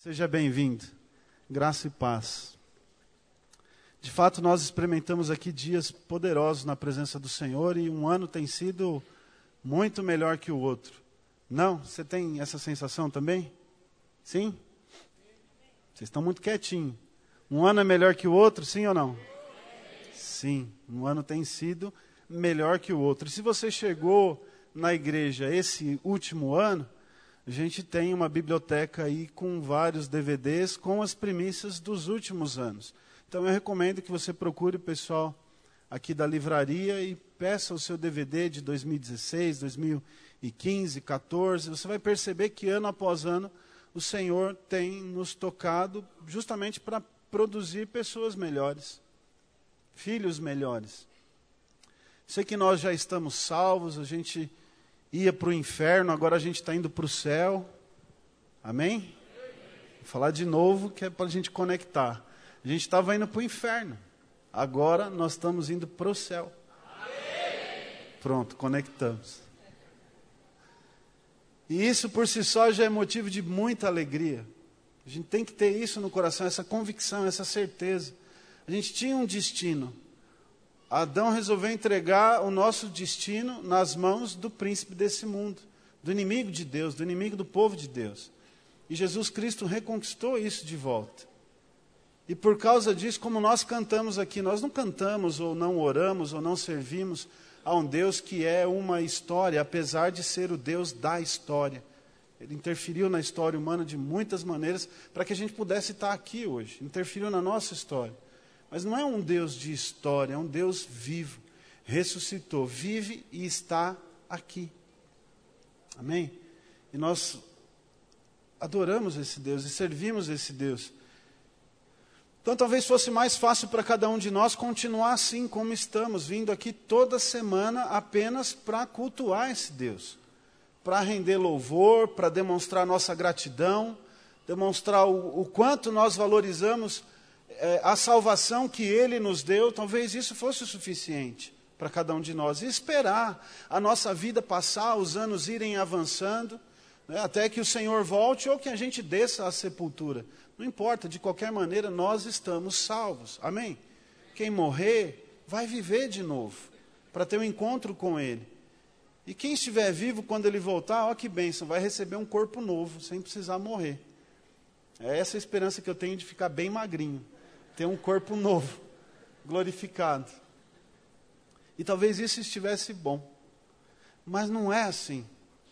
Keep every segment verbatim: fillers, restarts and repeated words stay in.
Seja bem-vindo, graça e paz. De fato, nós experimentamos aqui dias poderosos na presença do Senhor e um ano tem sido muito melhor que o outro. Não? Você tem essa sensação também? Sim? Vocês estão muito quietinhos. Um ano é melhor que o outro, sim ou não? Sim, um ano tem sido melhor que o outro. E se você chegou na igreja esse último ano, a gente tem uma biblioteca aí com vários D V Ds com as primícias dos últimos anos. Então eu recomendo que você procure o pessoal aqui da livraria e peça o seu D V D de dois mil e dezesseis, dois mil e quinze, quatorze. Você vai perceber que ano após ano o Senhor tem nos tocado justamente para produzir pessoas melhores, filhos melhores. Sei que nós já estamos salvos, a gente ia para o inferno, agora a gente está indo para o céu. Amém? Vou falar de novo, que é para a gente conectar. A gente estava indo para o inferno, agora nós estamos indo para o céu. Pronto, conectamos. E isso por si só já é motivo de muita alegria. A gente tem que ter isso no coração, essa convicção, essa certeza. A gente tinha um destino. Adão resolveu entregar o nosso destino nas mãos do príncipe desse mundo, do inimigo de Deus, do inimigo do povo de Deus. E Jesus Cristo reconquistou isso de volta. E por causa disso, como nós cantamos aqui, nós não cantamos ou não oramos ou não servimos a um Deus que é uma história, apesar de ser o Deus da história. Ele interferiu na história humana de muitas maneiras para que a gente pudesse estar aqui hoje. Interferiu na nossa história. Mas não é um Deus de história, é um Deus vivo, ressuscitou, vive e está aqui. Amém? E nós adoramos esse Deus e servimos esse Deus. Então talvez fosse mais fácil para cada um de nós continuar assim como estamos, vindo aqui toda semana apenas para cultuar esse Deus. Para render louvor, para demonstrar nossa gratidão, demonstrar o, o quanto nós valorizamos a salvação que Ele nos deu. Talvez isso fosse o suficiente para cada um de nós. E esperar a nossa vida passar, os anos irem avançando, né, até que o Senhor volte ou que a gente desça à sepultura. Não importa, de qualquer maneira, nós estamos salvos. Amém? Quem morrer, vai viver de novo, para ter um encontro com Ele. E quem estiver vivo, quando Ele voltar, ó que bênção, vai receber um corpo novo, sem precisar morrer. É essa a esperança que eu tenho de ficar bem magrinho. Ter um corpo novo, glorificado. E talvez isso estivesse bom. Mas não é assim.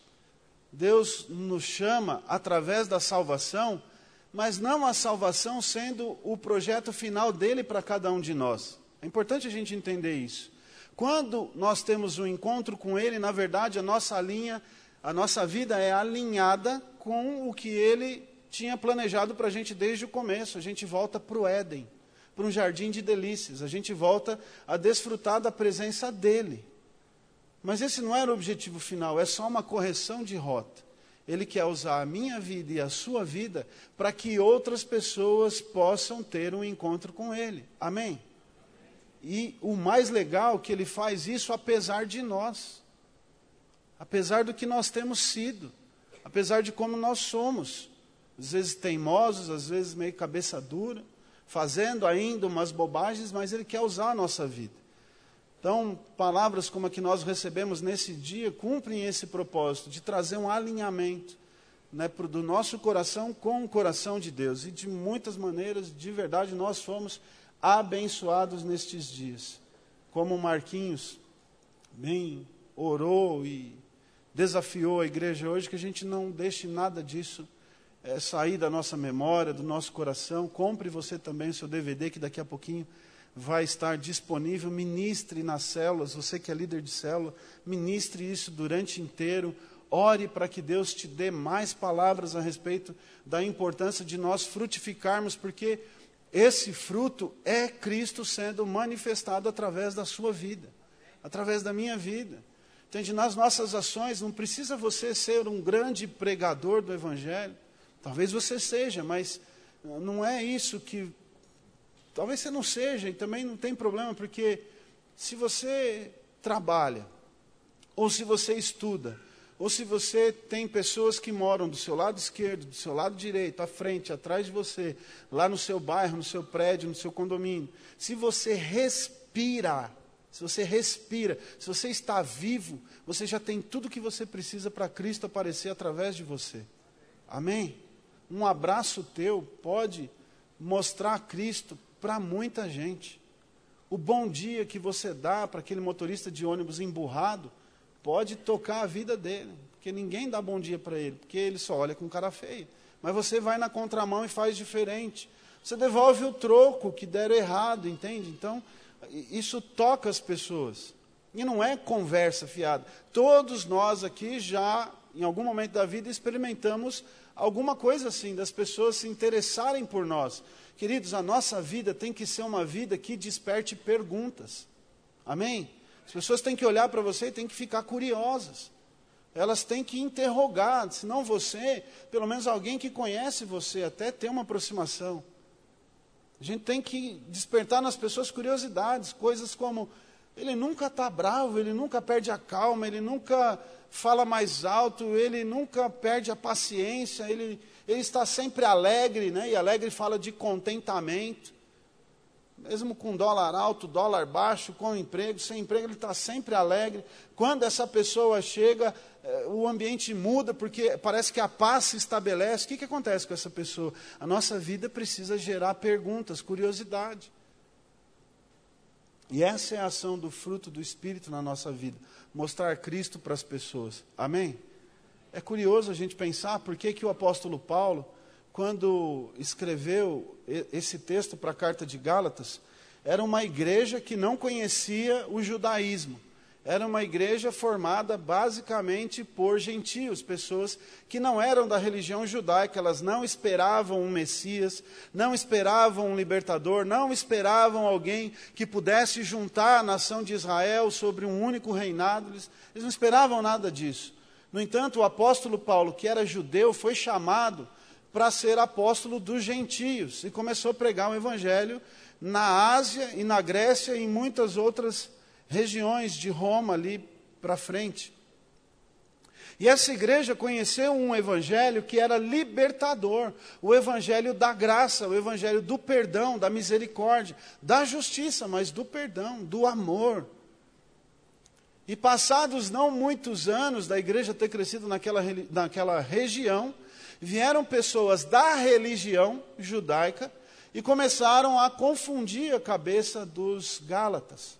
Deus nos chama através da salvação, mas não a salvação sendo o projeto final dele para cada um de nós. É importante a gente entender isso. Quando nós temos um encontro com Ele, na verdade, a nossa linha, a nossa vida é alinhada com o que Ele tinha planejado para a gente desde o começo. A gente volta para o Éden, para um jardim de delícias. A gente volta a desfrutar da presença dEle. Mas esse não era o objetivo final, é só uma correção de rota. Ele quer usar a minha vida e a sua vida para que outras pessoas possam ter um encontro com Ele. Amém? E o mais legal é que Ele faz isso apesar de nós. Apesar do que nós temos sido. Apesar de como nós somos. Às vezes teimosos, às vezes meio cabeça dura. Fazendo ainda umas bobagens, mas Ele quer usar a nossa vida. Então, palavras como a que nós recebemos nesse dia cumprem esse propósito de trazer um alinhamento, né, pro, do nosso coração com o coração de Deus. E de muitas maneiras, de verdade, nós fomos abençoados nestes dias. Como o Marquinhos bem orou e desafiou a igreja hoje, que a gente não deixe nada disso é, sair da nossa memória, do nosso coração. Compre você também o seu D V D, que daqui a pouquinho vai estar disponível. Ministre nas células, você que é líder de célula, ministre isso durante inteiro. Ore para que Deus te dê mais palavras a respeito da importância de nós frutificarmos, porque esse fruto é Cristo sendo manifestado através da sua vida, através da minha vida. Entende? Nas nossas ações, não precisa você ser um grande pregador do Evangelho. Talvez você seja, mas não é isso que... Talvez você não seja, e também não tem problema, porque se você trabalha, ou se você estuda, ou se você tem pessoas que moram do seu lado esquerdo, do seu lado direito, à frente, atrás de você, lá no seu bairro, no seu prédio, no seu condomínio. Se você respira, se você respira, se você está vivo, você já tem tudo o que você precisa para Cristo aparecer através de você. Amém? Um abraço teu pode mostrar Cristo para muita gente. O bom dia que você dá para aquele motorista de ônibus emburrado pode tocar a vida dele, porque ninguém dá bom dia para ele, porque ele só olha com cara feia. Mas você vai na contramão e faz diferente. Você devolve o troco que deram errado, entende? Então, isso toca as pessoas. E não é conversa fiada. Todos nós aqui já, em algum momento da vida, experimentamos alguma coisa assim, das pessoas se interessarem por nós. Queridos, a nossa vida tem que ser uma vida que desperte perguntas. Amém? As pessoas têm que olhar para você e têm que ficar curiosas. Elas têm que interrogar, se não você, pelo menos alguém que conhece você, até ter uma aproximação. A gente tem que despertar nas pessoas curiosidades, coisas como, ele nunca está bravo, ele nunca perde a calma, ele nunca fala mais alto, ele nunca perde a paciência, ele, ele está sempre alegre, né? E alegre fala de contentamento. Mesmo com dólar alto, dólar baixo, com emprego, sem emprego, ele está sempre alegre. Quando essa pessoa chega, o ambiente muda, porque parece que a paz se estabelece. O que, que acontece com essa pessoa? A nossa vida precisa gerar perguntas, curiosidade. E essa é a ação do fruto do Espírito na nossa vida. Mostrar Cristo para as pessoas. Amém? É curioso a gente pensar por que, que o apóstolo Paulo, quando escreveu esse texto para a carta de Gálatas, era uma igreja que não conhecia o judaísmo. Era uma igreja formada basicamente por gentios, pessoas que não eram da religião judaica, elas não esperavam um Messias, não esperavam um libertador, não esperavam alguém que pudesse juntar a nação de Israel sobre um único reinado, eles, eles não esperavam nada disso. No entanto, o apóstolo Paulo, que era judeu, foi chamado para ser apóstolo dos gentios e começou a pregar o evangelho na Ásia e na Grécia e em muitas outras regiões de Roma ali para frente. E essa igreja conheceu um evangelho que era libertador, o evangelho da graça, o evangelho do perdão, da misericórdia, da justiça, mas do perdão, do amor. E passados não muitos anos da igreja ter crescido naquela, naquela região, vieram pessoas da religião judaica e começaram a confundir a cabeça dos gálatas.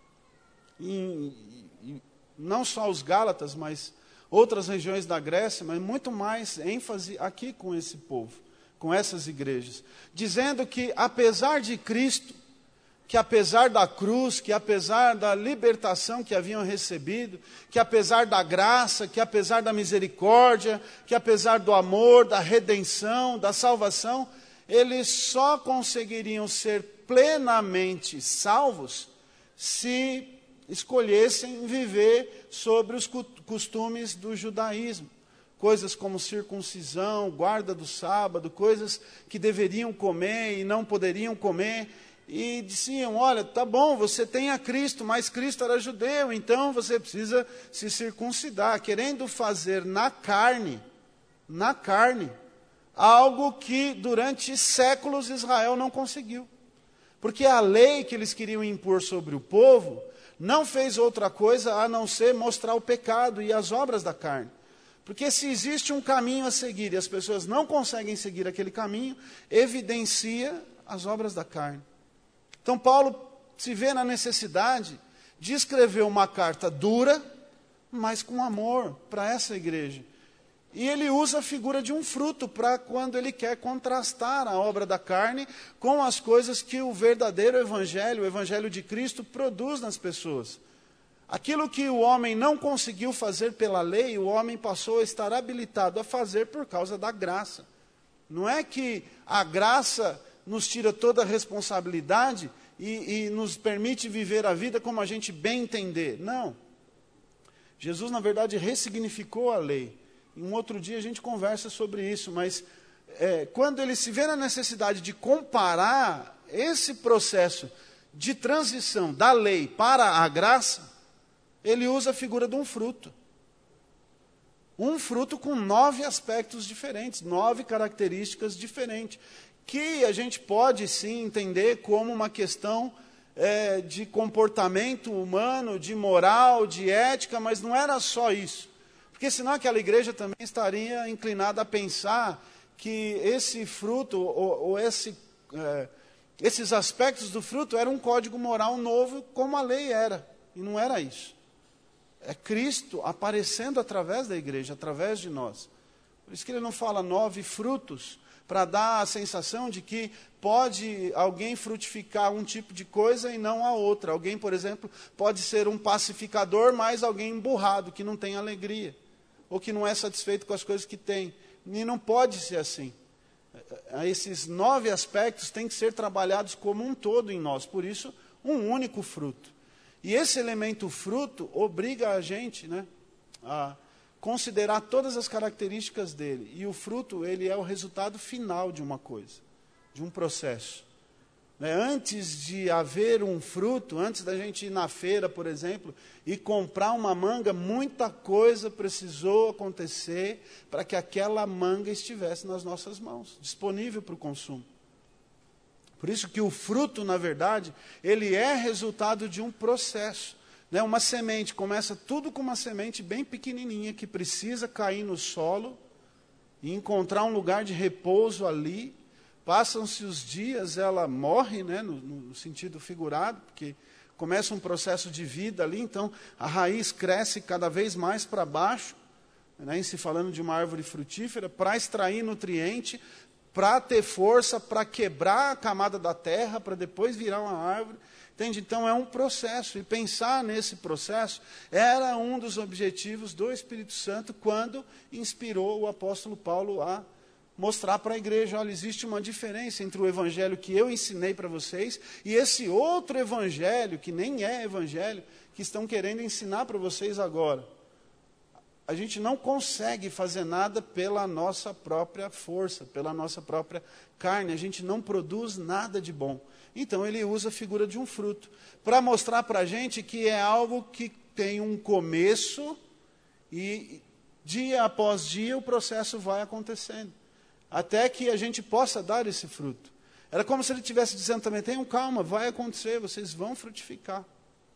E, e, não só os gálatas, mas outras regiões da Grécia, mas muito mais ênfase aqui com esse povo, com essas igrejas, dizendo que apesar de Cristo, que apesar da cruz, que apesar da libertação que haviam recebido, que apesar da graça, que apesar da misericórdia, que apesar do amor, da redenção, da salvação, eles só conseguiriam ser plenamente salvos se escolhessem viver sobre os costumes do judaísmo. Coisas como circuncisão, guarda do sábado, coisas que deveriam comer e não poderiam comer. E diziam, olha, tá bom, você tem a Cristo, mas Cristo era judeu, então você precisa se circuncidar, querendo fazer na carne, na carne, algo que durante séculos Israel não conseguiu. Porque a lei que eles queriam impor sobre o povo não fez outra coisa a não ser mostrar o pecado e as obras da carne. Porque se existe um caminho a seguir e as pessoas não conseguem seguir aquele caminho, evidencia as obras da carne. Então Paulo se vê na necessidade de escrever uma carta dura, mas com amor para essa igreja. E ele usa a figura de um fruto para quando ele quer contrastar a obra da carne com as coisas que o verdadeiro evangelho, o evangelho de Cristo, produz nas pessoas. Aquilo que o homem não conseguiu fazer pela lei, o homem passou a estar habilitado a fazer por causa da graça. Não é que a graça nos tira toda a responsabilidade e, e nos permite viver a vida como a gente bem entender. Não. Jesus, na verdade, ressignificou a lei. Em um outro dia a gente conversa sobre isso, mas é, quando ele se vê na necessidade de comparar esse processo de transição da lei para a graça, ele usa a figura de um fruto. Um fruto com nove aspectos diferentes, nove características diferentes, que a gente pode sim entender como uma questão é, de comportamento humano, de moral, de ética, mas não era só isso. Porque senão aquela igreja também estaria inclinada a pensar que esse fruto, ou, ou esse, é, esses aspectos do fruto, era um código moral novo, como a lei era. E não era isso. É Cristo aparecendo através da igreja, através de nós. Por isso que ele não fala nove frutos, para dar a sensação de que pode alguém frutificar um tipo de coisa e não a outra. Alguém, por exemplo, pode ser um pacificador, mas alguém emburrado, que não tem alegria, ou que não é satisfeito com as coisas que tem. E não pode ser assim. Esses nove aspectos têm que ser trabalhados como um todo em nós, por isso, um único fruto. E esse elemento fruto obriga a gente, né, a considerar todas as características dele. E o fruto, ele é o resultado final de uma coisa, de um processo. Né? Antes de haver um fruto, antes da gente ir na feira, por exemplo, e comprar uma manga, muita coisa precisou acontecer para que aquela manga estivesse nas nossas mãos, disponível para o consumo. Por isso que o fruto, na verdade, ele é resultado de um processo. Né? Uma semente, começa tudo com uma semente bem pequenininha, que precisa cair no solo e encontrar um lugar de repouso ali. Passam-se os dias, ela morre, né? no, no sentido figurado, porque começa um processo de vida ali, então a raiz cresce cada vez mais para baixo, né? Em se falando de uma árvore frutífera, para extrair nutriente, para ter força, para quebrar a camada da terra, para depois virar uma árvore. Entende? Então é um processo, e pensar nesse processo era um dos objetivos do Espírito Santo quando inspirou o apóstolo Paulo a mostrar para a igreja: olha, existe uma diferença entre o evangelho que eu ensinei para vocês e esse outro evangelho, que nem é evangelho, que estão querendo ensinar para vocês agora. A gente não consegue fazer nada pela nossa própria força, pela nossa própria carne, a gente não produz nada de bom. Então ele usa a figura de um fruto, para mostrar para a gente que é algo que tem um começo e dia após dia o processo vai acontecendo, até que a gente possa dar esse fruto. Era como se ele estivesse dizendo também: tenham calma, vai acontecer, vocês vão frutificar.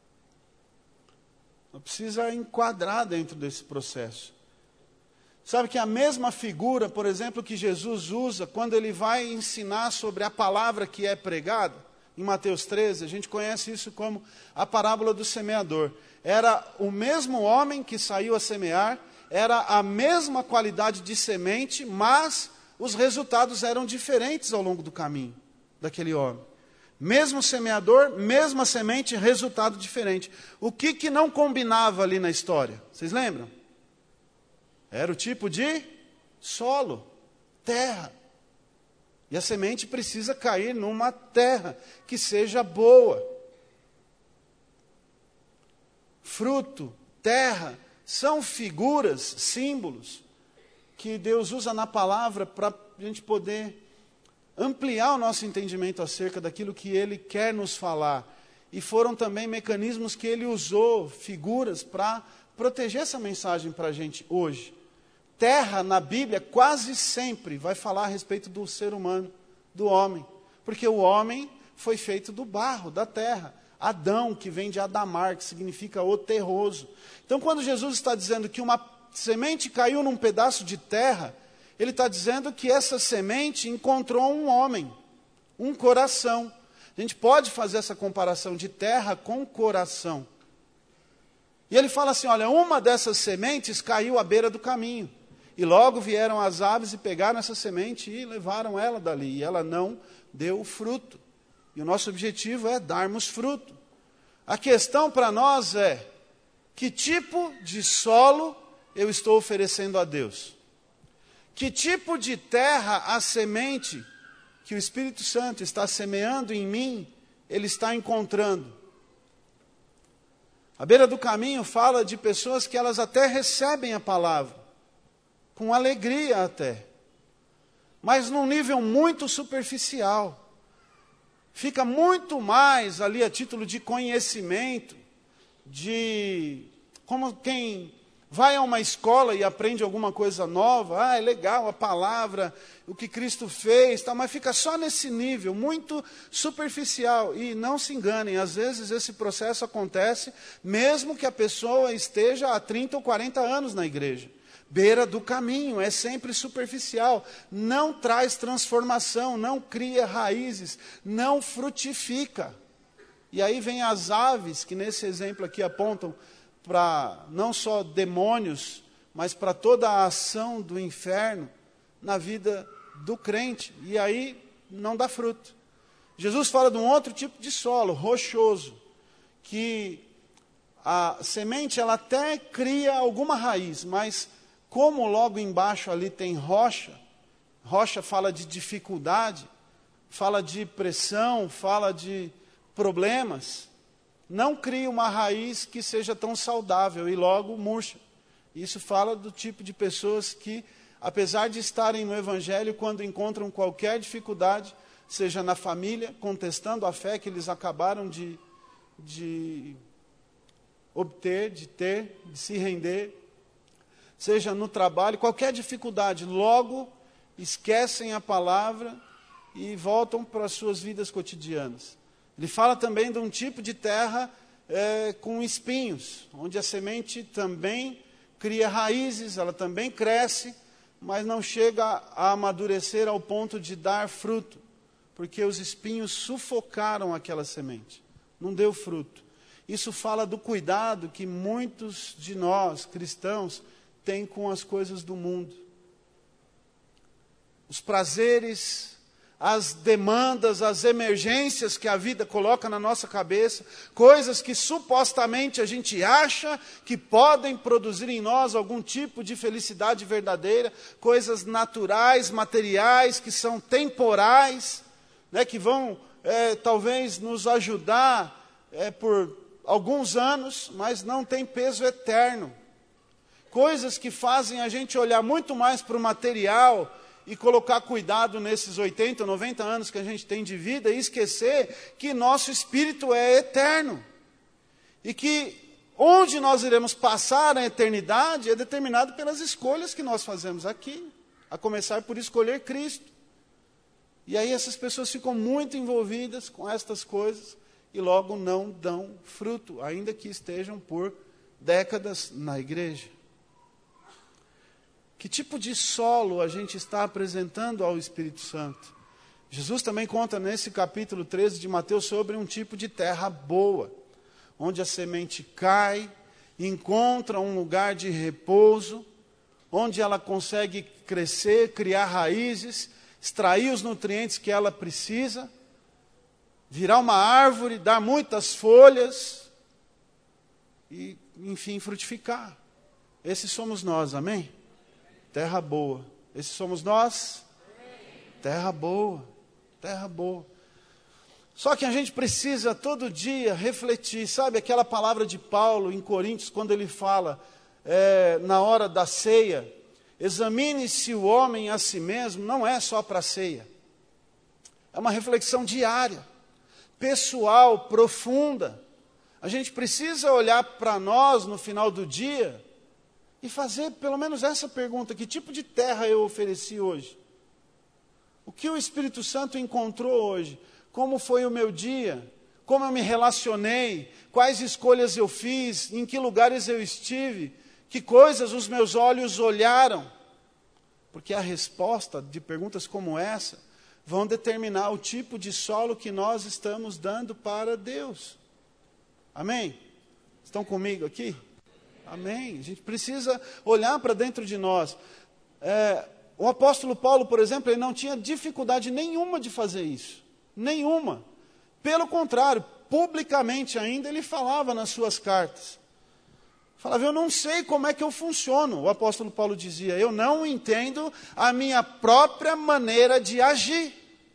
Não precisa enquadrar dentro desse processo. Sabe que a mesma figura, por exemplo, que Jesus usa quando ele vai ensinar sobre a palavra que é pregada, em Mateus treze, a gente conhece isso como a parábola do semeador. Era o mesmo homem que saiu a semear, era a mesma qualidade de semente, mas os resultados eram diferentes ao longo do caminho daquele homem. Mesmo semeador, mesma semente, resultado diferente. O que que não combinava ali na história? Vocês lembram? Era o tipo de solo, terra. E a semente precisa cair numa terra que seja boa. Fruto, terra, são figuras, símbolos, que Deus usa na palavra para a gente poder ampliar o nosso entendimento acerca daquilo que Ele quer nos falar. E foram também mecanismos que Ele usou, figuras, para proteger essa mensagem para a gente hoje. Terra, na Bíblia, quase sempre vai falar a respeito do ser humano, do homem. Porque o homem foi feito do barro, da terra. Adão, que vem de Adamar, que significa o terroso. Então, quando Jesus está dizendo que uma semente caiu num pedaço de terra, ele está dizendo que essa semente encontrou um homem, um coração. A gente pode fazer essa comparação de terra com coração. E ele fala assim: olha, uma dessas sementes caiu à beira do caminho. E logo vieram as aves e pegaram essa semente e levaram ela dali. E ela não deu fruto. E o nosso objetivo é darmos fruto. A questão para nós é: que tipo de solo eu estou oferecendo a Deus? Que tipo de terra a semente que o Espírito Santo está semeando em mim, ele está encontrando? À beira do caminho fala de pessoas que elas até recebem a palavra, com alegria até, mas num nível muito superficial. Fica muito mais ali a título de conhecimento, de como quem vai a uma escola e aprende alguma coisa nova, ah, é legal a palavra, o que Cristo fez, tá, mas fica só nesse nível, muito superficial. E não se enganem, às vezes esse processo acontece mesmo que a pessoa esteja há trinta ou quarenta anos na igreja. Beira do caminho, é sempre superficial, não traz transformação, não cria raízes, não frutifica. E aí vem as aves, que nesse exemplo aqui apontam para não só demônios, mas para toda a ação do inferno na vida do crente. E aí não dá fruto. Jesus fala de um outro tipo de solo, rochoso, que a semente ela até cria alguma raiz, mas como logo embaixo ali tem rocha, rocha fala de dificuldade, fala de pressão, fala de problemas, não cria uma raiz que seja tão saudável e logo murcha. Isso fala do tipo de pessoas que, apesar de estarem no Evangelho, quando encontram qualquer dificuldade, seja na família, contestando a fé que eles acabaram de, de obter, de ter, de se render, seja no trabalho, qualquer dificuldade, logo esquecem a palavra e voltam para as suas vidas cotidianas. Ele fala também de um tipo de terra é, com espinhos, onde a semente também cria raízes, ela também cresce, mas não chega a amadurecer ao ponto de dar fruto, porque os espinhos sufocaram aquela semente, não deu fruto. Isso fala do cuidado que muitos de nós, cristãos, têm com as coisas do mundo. Os prazeres, as demandas, as emergências que a vida coloca na nossa cabeça, coisas que supostamente a gente acha que podem produzir em nós algum tipo de felicidade verdadeira, coisas naturais, materiais, que são temporais, né, que vão é, talvez nos ajudar é, por alguns anos, mas não tem peso eterno. Coisas que fazem a gente olhar muito mais para o material e colocar cuidado nesses oitenta, noventa anos que a gente tem de vida e esquecer que nosso espírito é eterno. E que onde nós iremos passar a eternidade é determinado pelas escolhas que nós fazemos aqui, a começar por escolher Cristo. E aí essas pessoas ficam muito envolvidas com estas coisas e logo não dão fruto, ainda que estejam por décadas na igreja. Que tipo de solo a gente está apresentando ao Espírito Santo? Jesus também conta nesse capítulo treze de Mateus sobre um tipo de terra boa, onde a semente cai, encontra um lugar de repouso, onde ela consegue crescer, criar raízes, extrair os nutrientes que ela precisa, virar uma árvore, dar muitas folhas e, enfim, frutificar. Esses somos nós, amém? Terra boa. Esses somos nós? Terra boa, terra boa. Só que a gente precisa todo dia refletir, sabe aquela palavra de Paulo em Coríntios, quando ele fala é, na hora da ceia, examine-se o homem a si mesmo, não é só para a ceia. É uma reflexão diária, pessoal, profunda. A gente precisa olhar para nós no final do dia e fazer pelo menos essa pergunta: que tipo de terra eu ofereci hoje? O que o Espírito Santo encontrou hoje? Como foi o meu dia? Como eu me relacionei? Quais escolhas eu fiz? Em que lugares eu estive? Que coisas os meus olhos olharam? Porque a resposta de perguntas como essa vão determinar o tipo de solo que nós estamos dando para Deus. Amém? Estão comigo aqui? Amém. A gente precisa olhar para dentro de nós. É, o apóstolo Paulo, por exemplo, ele não tinha dificuldade nenhuma de fazer isso. Nenhuma. Pelo contrário, publicamente ainda ele falava nas suas cartas. Falava, eu não sei como é que eu funciono. O apóstolo Paulo dizia, eu não entendo a minha própria maneira de agir.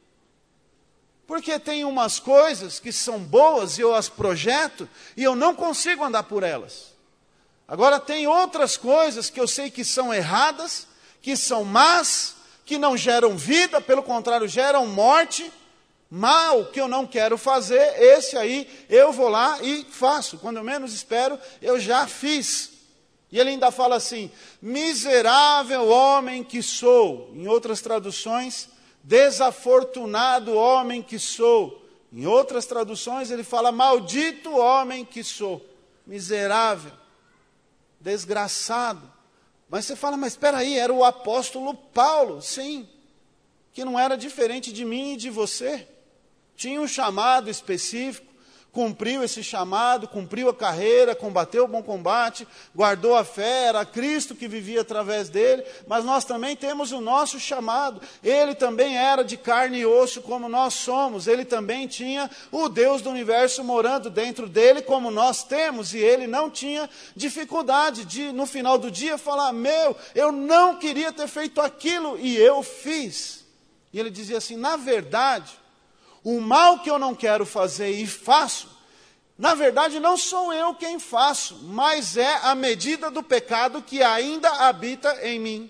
Porque tem umas coisas que são boas e eu as projeto e eu não consigo andar por elas. Agora tem outras coisas que eu sei que são erradas, que são más, que não geram vida, pelo contrário, geram morte. Mal que eu não quero fazer, esse aí eu vou lá e faço. Quando eu menos espero, eu já fiz. E ele ainda fala assim: miserável homem que sou. Em outras traduções, desafortunado homem que sou. Em outras traduções ele fala: maldito homem que sou. Miserável, desgraçado. Mas você fala: mas espera aí, era o apóstolo Paulo. Sim, que não era diferente de mim e de você. Tinha um chamado específico, cumpriu esse chamado, cumpriu a carreira, combateu o bom combate, guardou a fé, era Cristo que vivia através dele, mas nós também temos o nosso chamado. Ele também era de carne e osso como nós somos, ele também tinha o Deus do universo morando dentro dele como nós temos, e ele não tinha dificuldade de, no final do dia, falar: meu, eu não queria ter feito aquilo, e eu fiz. E ele dizia assim: na verdade, o mal que eu não quero fazer e faço, na verdade não sou eu quem faço, mas é a medida do pecado que ainda habita em mim.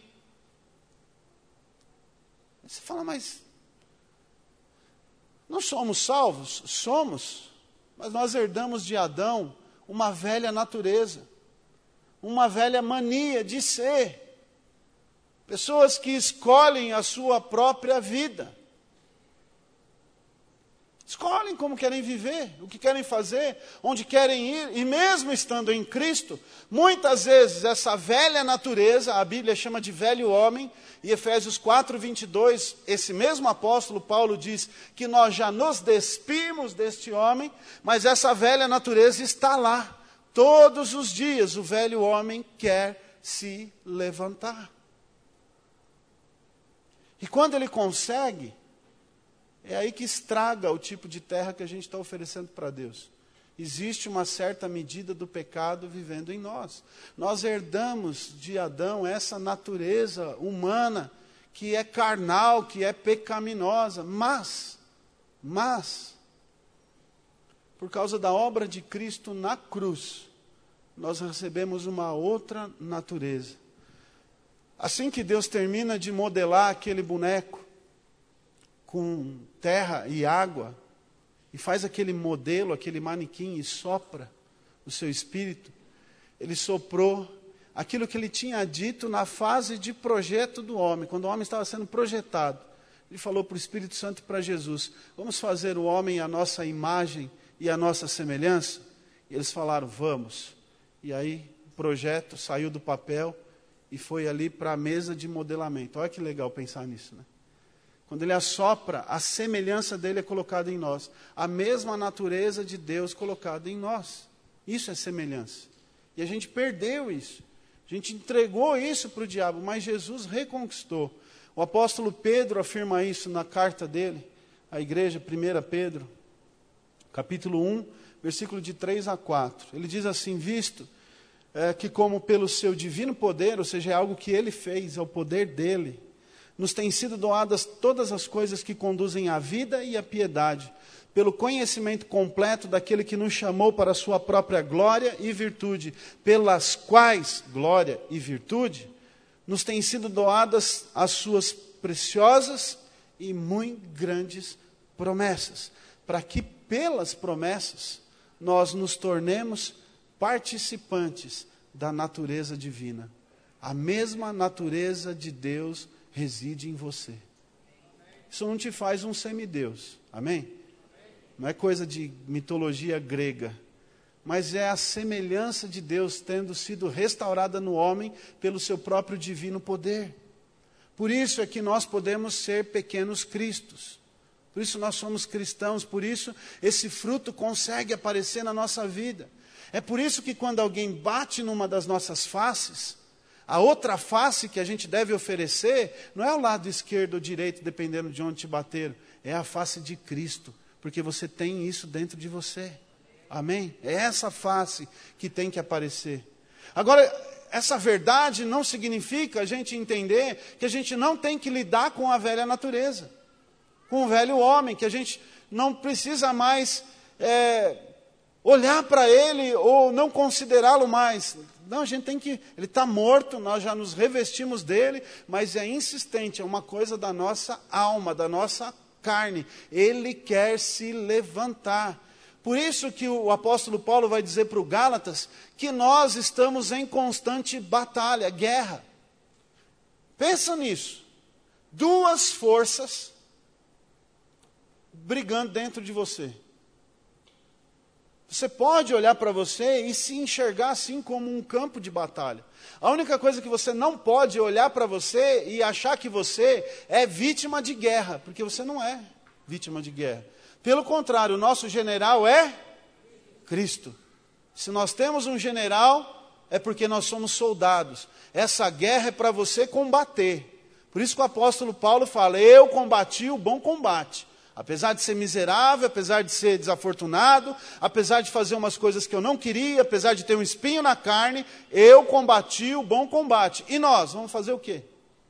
Você fala: mas não somos salvos? Somos, mas nós herdamos de Adão uma velha natureza, uma velha mania de ser. Pessoas que escolhem a sua própria vida. Escolhem como querem viver, o que querem fazer, onde querem ir, e mesmo estando em Cristo, muitas vezes essa velha natureza, a Bíblia chama de velho homem, e Efésios quatro, vinte e dois, esse mesmo apóstolo Paulo diz que nós já nos despimos deste homem, mas essa velha natureza está lá, todos os dias o velho homem quer se levantar. E quando ele consegue, é aí que estraga o tipo de terra que a gente está oferecendo para Deus. Existe uma certa medida do pecado vivendo em nós. Nós herdamos de Adão essa natureza humana que é carnal, que é pecaminosa. Mas, mas, por causa da obra de Cristo na cruz, nós recebemos uma outra natureza. Assim que Deus termina de modelar aquele boneco com terra e água, e faz aquele modelo, aquele manequim, e sopra o seu espírito, ele soprou aquilo que ele tinha dito na fase de projeto do homem, quando o homem estava sendo projetado. Ele falou para o Espírito Santo e para Jesus: vamos fazer o homem a nossa imagem e a nossa semelhança? E eles falaram: vamos. E aí o projeto saiu do papel e foi ali para a mesa de modelamento. Olha que legal pensar nisso, né? Quando ele assopra, a semelhança dele é colocada em nós. A mesma natureza de Deus colocada em nós. Isso é semelhança. E a gente perdeu isso. A gente entregou isso para o diabo, mas Jesus reconquistou. O apóstolo Pedro afirma isso na carta dele, à igreja, primeira Pedro, capítulo um, versículo de três a quatro. Ele diz assim: visto é, que como pelo seu divino poder, ou seja, é algo que ele fez, é o poder dele, nos têm sido doadas todas as coisas que conduzem à vida e à piedade, pelo conhecimento completo daquele que nos chamou para a sua própria glória e virtude, pelas quais, glória e virtude, nos têm sido doadas as suas preciosas e muito grandes promessas, para que pelas promessas nós nos tornemos participantes da natureza divina. A mesma natureza de Deus reside em você. Isso não te faz um semideus, amém? Não é coisa de mitologia grega, mas é a semelhança de Deus tendo sido restaurada no homem pelo seu próprio divino poder. Por isso é que nós podemos ser pequenos cristos, por isso nós somos cristãos, por isso esse fruto consegue aparecer na nossa vida. É por isso que quando alguém bate numa das nossas faces, a outra face que a gente deve oferecer não é o lado esquerdo ou direito, dependendo de onde te bateram. É a face de Cristo, porque você tem isso dentro de você. Amém? É essa face que tem que aparecer. Agora, essa verdade não significa a gente entender que a gente não tem que lidar com a velha natureza, com o velho homem, que a gente não precisa mais é, olhar para ele ou não considerá-lo mais. Não, a gente tem que... Ele está morto, nós já nos revestimos dele, mas é insistente, é uma coisa da nossa alma, da nossa carne. Ele quer se levantar. Por isso que o apóstolo Paulo vai dizer para o Gálatas que nós estamos em constante batalha, guerra. Pensa nisso. Duas forças brigando dentro de você. Você pode olhar para você e se enxergar assim como um campo de batalha. A única coisa que você não pode é olhar para você e achar que você é vítima de guerra, porque você não é vítima de guerra. Pelo contrário, o nosso general é Cristo. Se nós temos um general, é porque nós somos soldados. Essa guerra é para você combater. Por isso que o apóstolo Paulo fala, eu combati o bom combate. Apesar de ser miserável, apesar de ser desafortunado, apesar de fazer umas coisas que eu não queria, apesar de ter um espinho na carne, eu combati o bom combate. E nós, vamos fazer o quê?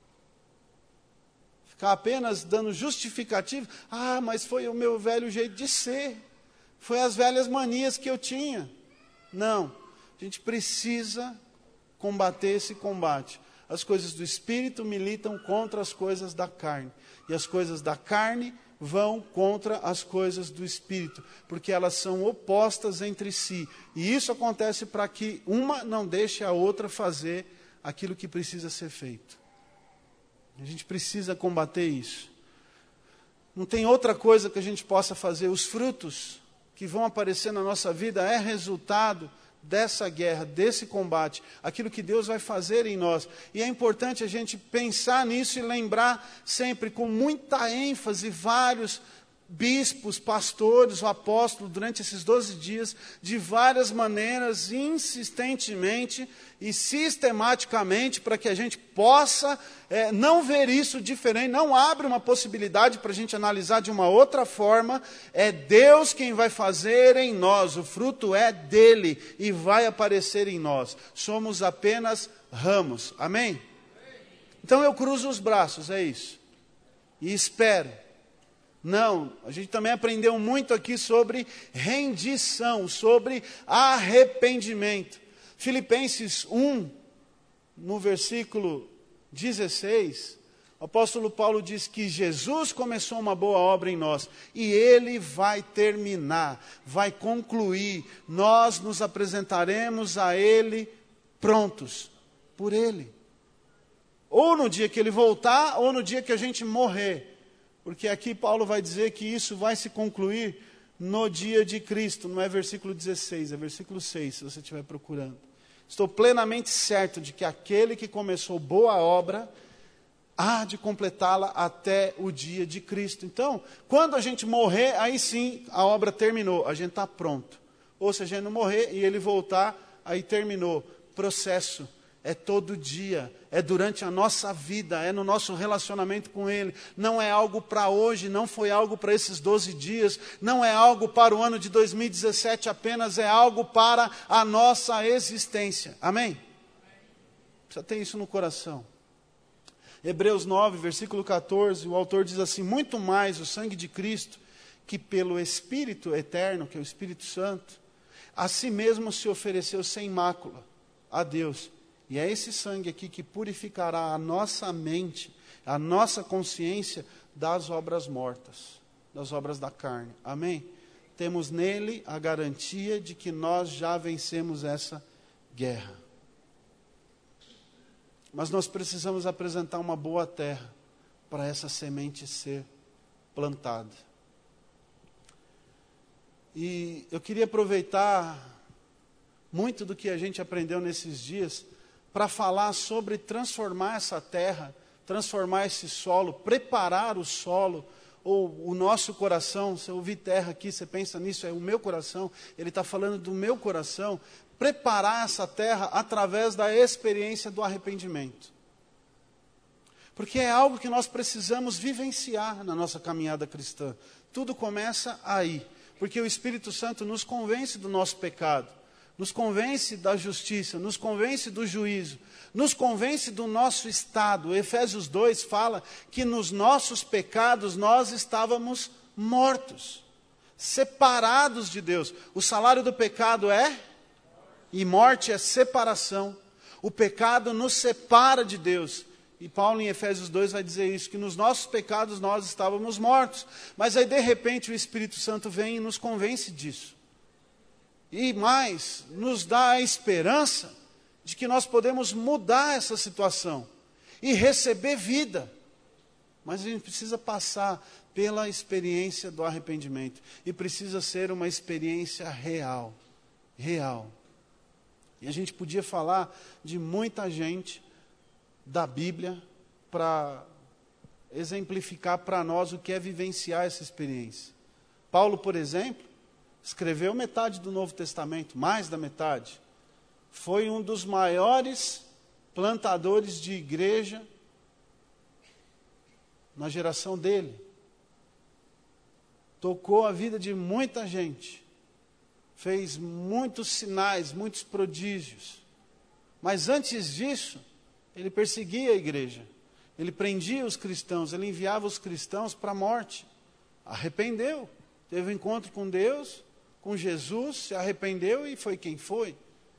Ficar apenas dando justificativo? Ah, mas foi o meu velho jeito de ser. Foi as velhas manias que eu tinha. Não, a gente precisa combater esse combate. As coisas do Espírito militam contra as coisas da carne. E as coisas da carne vão contra as coisas do Espírito, porque elas são opostas entre si. E isso acontece para que uma não deixe a outra fazer aquilo que precisa ser feito. A gente precisa combater isso. Não tem outra coisa que a gente possa fazer. Os frutos que vão aparecer na nossa vida é resultado dessa guerra, desse combate, aquilo que Deus vai fazer em nós. E é importante a gente pensar nisso e lembrar sempre com muita ênfase vários bispos, pastores, o apóstolo, durante esses doze dias, de várias maneiras, insistentemente e sistematicamente, para que a gente possa é, não ver isso diferente, não abre uma possibilidade para a gente analisar de uma outra forma. É Deus quem vai fazer em nós, o fruto é dele e vai aparecer em nós. Somos apenas ramos, amém? Então eu cruzo os braços, é isso, e espero. Não, a gente também aprendeu muito aqui sobre rendição, sobre arrependimento. Filipenses um, no versículo dezesseis, o apóstolo Paulo diz que Jesus começou uma boa obra em nós, e Ele vai terminar, vai concluir. Nós nos apresentaremos a Ele prontos, por Ele. Ou no dia que Ele voltar, ou no dia que a gente morrer. Porque aqui Paulo vai dizer que isso vai se concluir no dia de Cristo. Não é versículo dezesseis, é versículo seis, se você estiver procurando. Estou plenamente certo de que aquele que começou boa obra há de completá-la até o dia de Cristo. Então, quando a gente morrer, aí sim a obra terminou, a gente está pronto. Ou se a gente não morrer e ele voltar, aí terminou. Processo. É todo dia, é durante a nossa vida, é no nosso relacionamento com Ele. Não é algo para hoje, não foi algo para esses doze dias, não é algo para o ano de dois mil e dezessete apenas, é algo para a nossa existência. Amém? Precisa ter isso no coração. Hebreus nove, versículo catorze, o autor diz assim, muito mais o sangue de Cristo, que pelo Espírito eterno, que é o Espírito Santo, a si mesmo se ofereceu sem mácula a Deus. E é esse sangue aqui que purificará a nossa mente, a nossa consciência das obras mortas, das obras da carne. Amém? Temos nele a garantia de que nós já vencemos essa guerra. Mas nós precisamos apresentar uma boa terra para essa semente ser plantada. E eu queria aproveitar muito do que a gente aprendeu nesses dias para falar sobre transformar essa terra, transformar esse solo, preparar o solo, ou o nosso coração. Se eu ouvir terra aqui, você pensa nisso, é o meu coração, ele está falando do meu coração, preparar essa terra através da experiência do arrependimento. Porque é algo que nós precisamos vivenciar na nossa caminhada cristã. Tudo começa aí, porque o Espírito Santo nos convence do nosso pecado, nos convence da justiça, nos convence do juízo, nos convence do nosso estado. Efésios dois fala que nos nossos pecados nós estávamos mortos, separados de Deus. O salário do pecado é, e morte é separação. O pecado nos separa de Deus. E Paulo em Efésios dois vai dizer isso, que nos nossos pecados nós estávamos mortos. Mas aí de repente o Espírito Santo vem e nos convence disso. e mais, nos dá a esperança de que nós podemos mudar essa situação e receber vida. Mas a gente precisa passar pela experiência do arrependimento. E precisa ser uma experiência real. Real. E a gente podia falar de muita gente da Bíblia para exemplificar para nós o que é vivenciar essa experiência. Paulo, por exemplo, escreveu metade do Novo Testamento, mais da metade. Foi um dos maiores plantadores de igreja na geração dele. Tocou a vida de muita gente. Fez muitos sinais, muitos prodígios. Mas antes disso, ele perseguia a igreja. Ele prendia os cristãos, ele enviava os cristãos para a morte. Arrependeu, teve um encontro com Deus, com Jesus, se arrependeu e foi quem foi.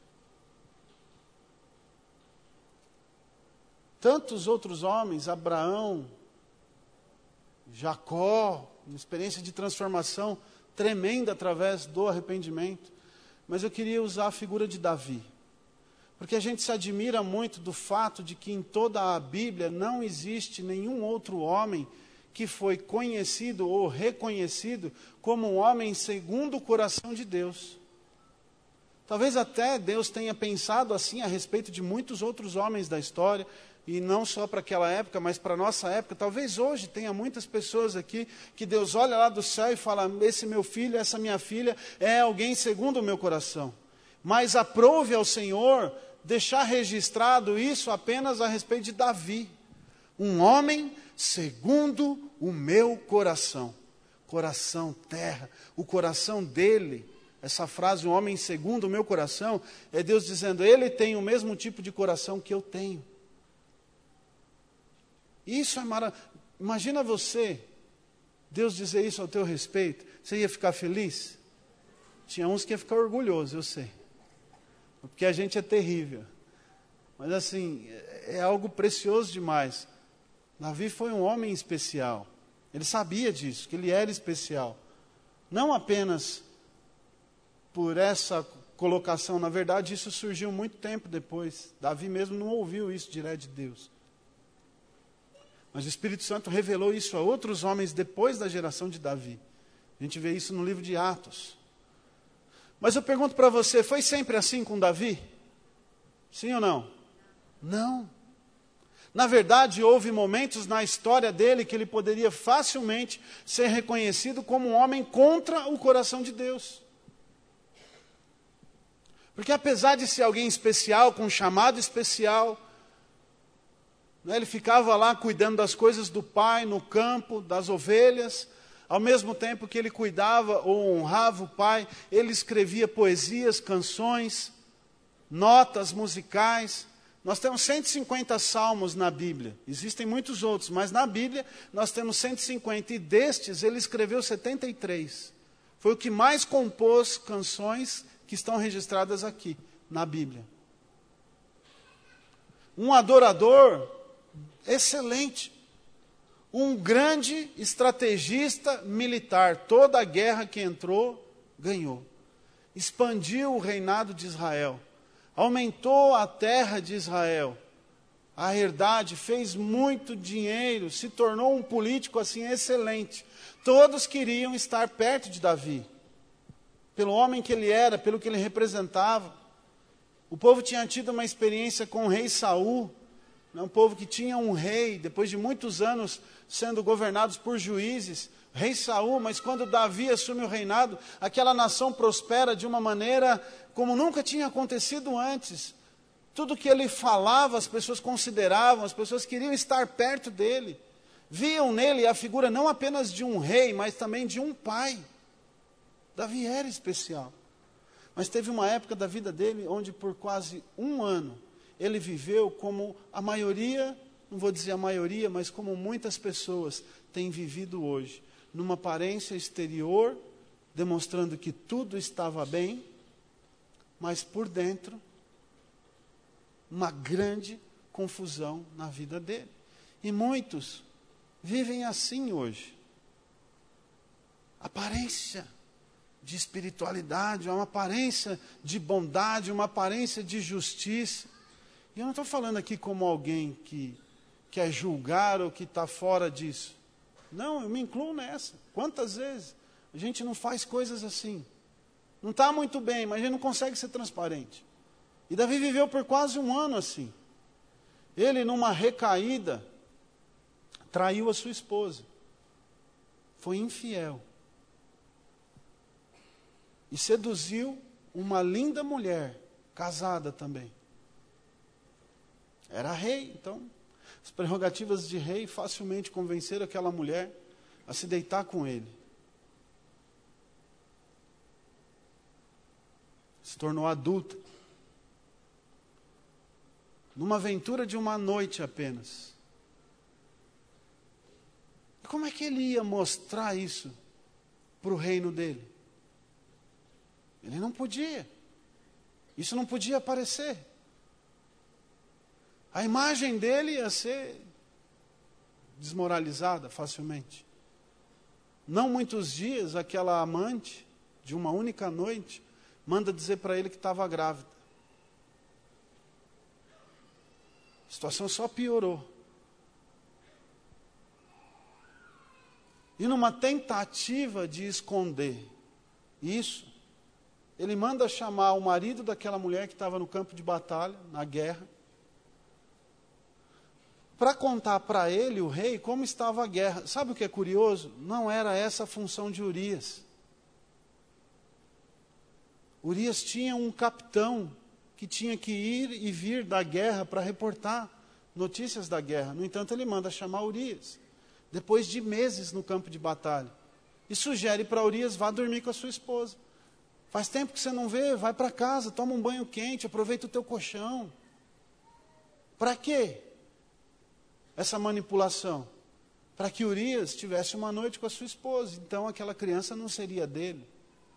Tantos outros homens, Abraão, Jacó, uma experiência de transformação tremenda através do arrependimento. Mas eu queria usar a figura de Davi. Porque a gente se admira muito do fato de que em toda a Bíblia não existe nenhum outro homem que foi conhecido ou reconhecido como um homem segundo o coração de Deus. Talvez até Deus tenha pensado assim a respeito de muitos outros homens da história, e não só para aquela época, mas para a nossa época. Talvez hoje tenha muitas pessoas aqui que Deus olha lá do céu e fala: esse meu filho, essa minha filha é alguém segundo o meu coração. Mas aprove ao Senhor deixar registrado isso apenas a respeito de Davi. Um homem segundo o meu coração. Coração, terra, o coração dele. Essa frase, um homem segundo o meu coração, é Deus dizendo: ele tem o mesmo tipo de coração que eu tenho. Isso é maravilhoso. Imagina você, Deus dizer isso ao teu respeito. Você ia ficar feliz? Tinha uns que iam ficar orgulhosos, eu sei. Porque a gente é terrível. Mas assim, é algo precioso demais. Davi foi um homem especial. Ele sabia disso, que ele era especial. Não apenas por essa colocação. Na verdade, isso surgiu muito tempo depois. Davi mesmo não ouviu isso direto de Deus. Mas o Espírito Santo revelou isso a outros homens depois da geração de Davi. A gente vê isso no livro de Atos. Mas eu pergunto para você, foi sempre assim com Davi? Sim ou não? Não. Na verdade, houve momentos na história dele que ele poderia facilmente ser reconhecido como um homem contra o coração de Deus. Porque apesar de ser alguém especial, com um chamado especial, né, ele ficava lá cuidando das coisas do pai, no campo, das ovelhas. Ao mesmo tempo que ele cuidava ou honrava o pai, ele escrevia poesias, canções, notas musicais. Nós temos cento e cinquenta salmos na Bíblia. Existem muitos outros, mas na Bíblia nós temos cento e cinquenta. E destes ele escreveu setenta e três. Foi o que mais compôs canções que estão registradas aqui na Bíblia. Um adorador excelente. Um grande estrategista militar. Toda a guerra que entrou, ganhou. Expandiu o reinado de Israel. Aumentou a terra de Israel. A herdade, fez muito dinheiro. Se tornou um político assim excelente. Todos queriam estar perto de Davi. Pelo homem que ele era, pelo que ele representava. O povo tinha tido uma experiência com o rei Saul. Um povo que tinha um rei, depois de muitos anos sendo governados por juízes, rei Saul, mas quando Davi assume o reinado, aquela nação prospera de uma maneira como nunca tinha acontecido antes. Tudo que ele falava, as pessoas consideravam, as pessoas queriam estar perto dele. Viam nele a figura não apenas de um rei, mas também de um pai. Davi era especial. Mas teve uma época da vida dele onde por quase um ano, ele viveu como a maioria, não vou dizer a maioria, mas como muitas pessoas têm vivido hoje. Numa aparência exterior, demonstrando que tudo estava bem, mas por dentro, uma grande confusão na vida dele. E muitos vivem assim hoje. Aparência, de espiritualidade, uma aparência de bondade, uma aparência de justiça. E eu não estou falando aqui como alguém que quer julgar ou que está fora disso. Não, eu me incluo nessa. Quantas vezes a gente não faz coisas assim? Não está muito bem, mas a gente não consegue ser transparente. E Davi viveu por quase um ano assim. Ele, numa recaída, traiu a sua esposa. Foi infiel. E seduziu uma linda mulher, casada também. Era rei, então as prerrogativas de rei facilmente convenceram aquela mulher a se deitar com ele. Se tornou adulta. Numa aventura de uma noite apenas. E como é que ele ia mostrar isso para o reino dele? Ele não podia. Isso não podia aparecer. A imagem dele ia ser desmoralizada facilmente. Não muitos dias, aquela amante, de uma única noite, manda dizer para ele que estava grávida. A situação só piorou. E numa tentativa de esconder isso, ele manda chamar o marido daquela mulher que estava no campo de batalha, na guerra, para contar para ele, o rei, como estava a guerra. Sabe o que é curioso? Não era essa a função de Urias. Urias tinha um capitão que tinha que ir e vir da guerra para reportar notícias da guerra. No entanto, ele manda chamar Urias, depois de meses no campo de batalha. E sugere para Urias, vá dormir com a sua esposa. Faz tempo que você não vê, vai para casa, toma um banho quente, aproveita o teu colchão. Para quê? Essa manipulação? Para que Urias tivesse uma noite com a sua esposa. Então aquela criança não seria dele.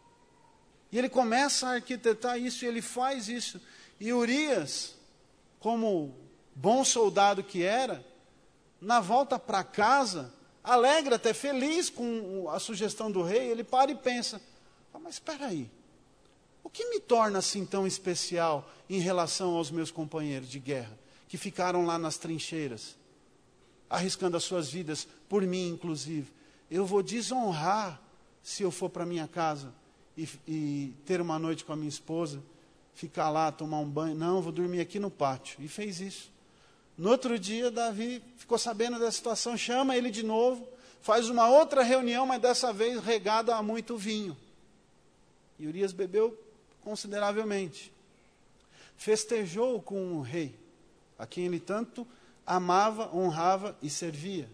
E ele começa a arquitetar isso, e ele faz isso. E Urias, como bom soldado que era, na volta para casa, alegre, até feliz com a sugestão do rei, ele para e pensa, ah, mas espera aí, o que me torna assim tão especial em relação aos meus companheiros de guerra, que ficaram lá nas trincheiras, arriscando as suas vidas, por mim inclusive? Eu vou desonrar se eu for para minha casa e, e ter uma noite com a minha esposa, ficar lá, tomar um banho. Não, vou dormir aqui no pátio. E fez isso. No outro dia, Davi ficou sabendo da situação, chama ele de novo, faz uma outra reunião, mas dessa vez regada a muito vinho. E Urias bebeu consideravelmente. Festejou com o rei, a quem ele tanto amava, honrava e servia.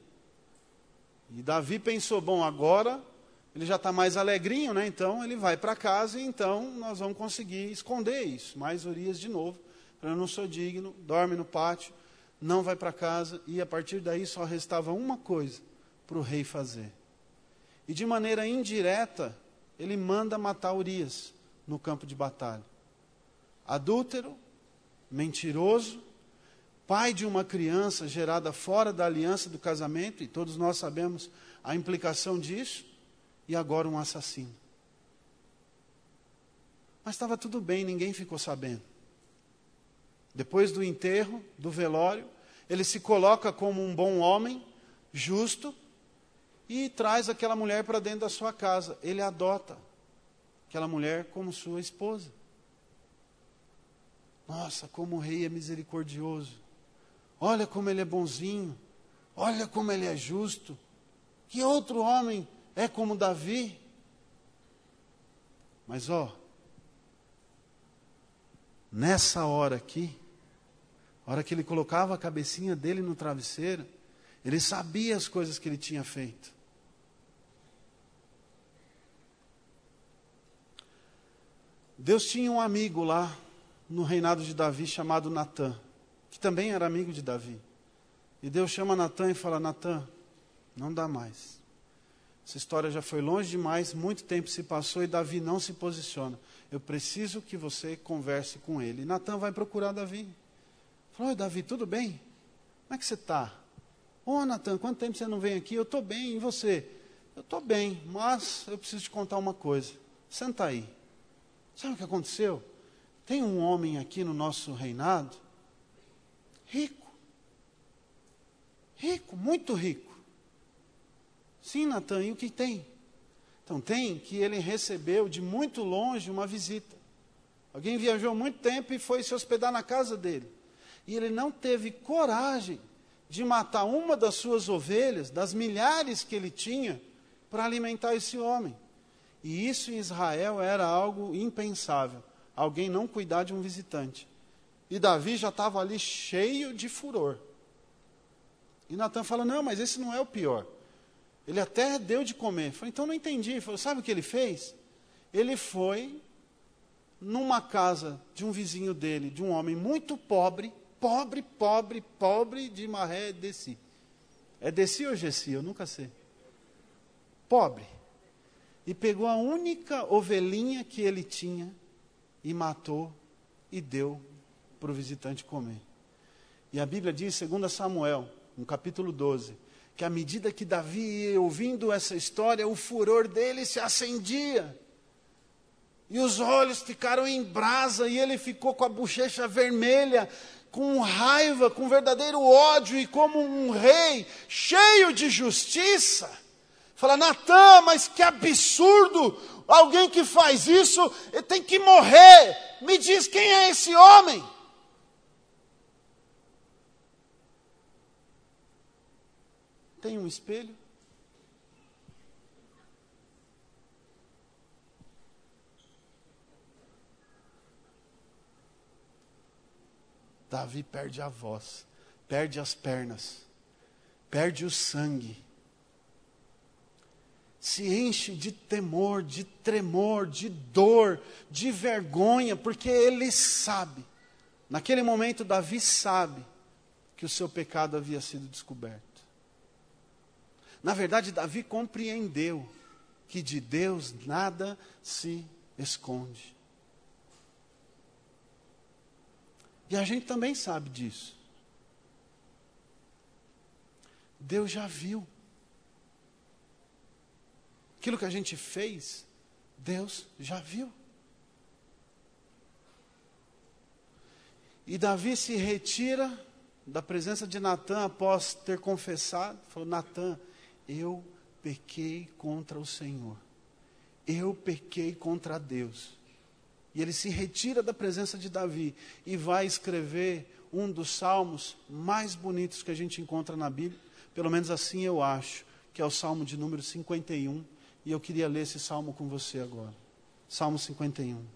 E Davi pensou, bom, agora ele já está mais alegrinho, né? Então ele vai para casa e então nós vamos conseguir esconder isso. Mas Urias de novo, eu não sou digno, dorme no pátio, não vai para casa, e a partir daí só restava uma coisa para o rei fazer. E de maneira indireta, ele manda matar Urias no campo de batalha. Adúltero, mentiroso, pai de uma criança gerada fora da aliança do casamento, e todos nós sabemos a implicação disso, e agora um assassino. Mas estava tudo bem, ninguém ficou sabendo. Depois do enterro, do velório, ele se coloca como um bom homem, justo, e traz aquela mulher para dentro da sua casa. Ele adota aquela mulher como sua esposa. Nossa, como o rei é misericordioso. Olha como ele é bonzinho. Olha como ele é justo. Que outro homem é como Davi? Mas ó, nessa hora aqui, a hora que ele colocava a cabecinha dele no travesseiro, ele sabia as coisas que ele tinha feito. Deus tinha um amigo lá no reinado de Davi chamado Natã, que também era amigo de Davi. E Deus chama Natã e fala, Natã, não dá mais. Essa história já foi longe demais, muito tempo se passou e Davi não se posiciona. Eu preciso que você converse com ele. E Natã vai procurar Davi. Falou, oi Davi, tudo bem? Como é que você está? Ô oh, Natã, quanto tempo você não vem aqui? Eu estou bem, e você? Eu estou bem, mas eu preciso te contar uma coisa. senta aí. Sabe o que aconteceu? Tem um homem aqui no nosso reinado, rico. Rico, muito rico. Sim, Natan, e o que tem? Então tem que ele recebeu de muito longe uma visita. Alguém viajou muito tempo e foi se hospedar na casa dele. E ele não teve coragem de matar uma das suas ovelhas, das milhares que ele tinha, para alimentar esse homem. E isso em Israel era algo impensável. Alguém não cuidar de um visitante. E Davi já estava ali cheio de furor. E Natan fala, não, mas esse não é o pior. Ele até deu de comer. Falei, então não entendi. Falei, sabe o que ele fez? Ele foi numa casa de um vizinho dele, de um homem muito pobre, pobre, pobre, pobre, de Maré Desci. É Desci ou Gessi? Eu nunca sei. Pobre. E pegou a única ovelhinha que ele tinha e matou e deu para o visitante comer. E a Bíblia diz, segundo Samuel, no capítulo doze, que à medida que Davi ia ouvindo essa história, o furor dele se acendia. E os olhos ficaram em brasa, e ele ficou com a bochecha vermelha, com raiva, com verdadeiro ódio, e como um rei cheio de justiça. Fala, Natan, mas que absurdo! Alguém que faz isso, ele tem que morrer. Me diz quem é esse homem? Tem um espelho? Davi perde a voz, perde as pernas, perde o sangue. Se enche de temor, de tremor, de dor, de vergonha, porque ele sabe. Naquele momento, Davi sabe que o seu pecado havia sido descoberto. Na verdade, Davi compreendeu que de Deus nada se esconde. E a gente também sabe disso. Deus já viu. Aquilo que a gente fez, Deus já viu. E Davi se retira da presença de Natan após ter confessado. Falou, Natan, eu pequei contra o Senhor. Eu pequei contra Deus. E ele se retira da presença de Davi e vai escrever um dos salmos mais bonitos que a gente encontra na Bíblia. Pelo menos assim eu acho, que é o Salmo de número cinquenta e um. E eu queria ler esse salmo com você agora. Salmo cinquenta e um.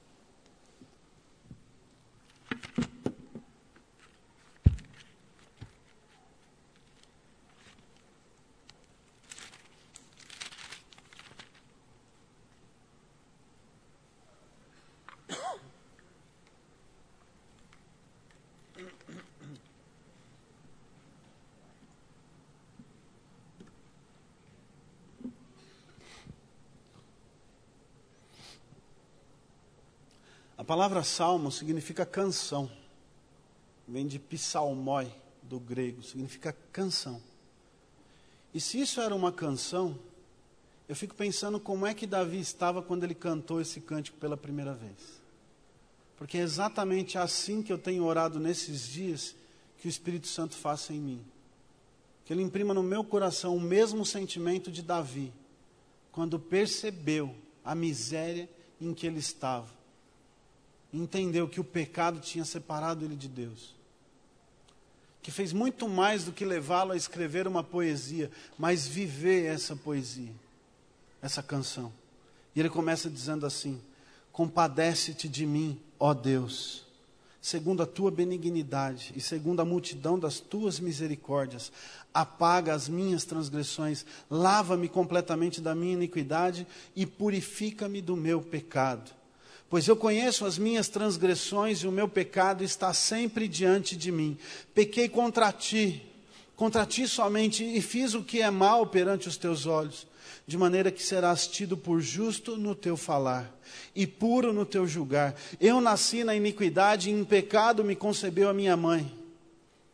A palavra salmo significa canção. Vem de psalmoi, do grego, significa canção. E se isso era uma canção, eu fico pensando como é que Davi estava quando ele cantou esse cântico pela primeira vez. Porque é exatamente assim que eu tenho orado nesses dias, que o Espírito Santo faça em mim. Que ele imprima no meu coração o mesmo sentimento de Davi, quando percebeu a miséria em que ele estava. Entendeu que o pecado tinha separado ele de Deus. Que fez muito mais do que levá-lo a escrever uma poesia, mas viver essa poesia, essa canção. E ele começa dizendo assim, compadece-te de mim, ó Deus, segundo a tua benignidade e segundo a multidão das tuas misericórdias, apaga as minhas transgressões, lava-me completamente da minha iniquidade e purifica-me do meu pecado. Pois eu conheço as minhas transgressões e o meu pecado está sempre diante de mim. Pequei contra ti, contra ti somente, e fiz o que é mal perante os teus olhos, de maneira que serás tido por justo no teu falar, e puro no teu julgar. Eu nasci na iniquidade, e em pecado me concebeu a minha mãe.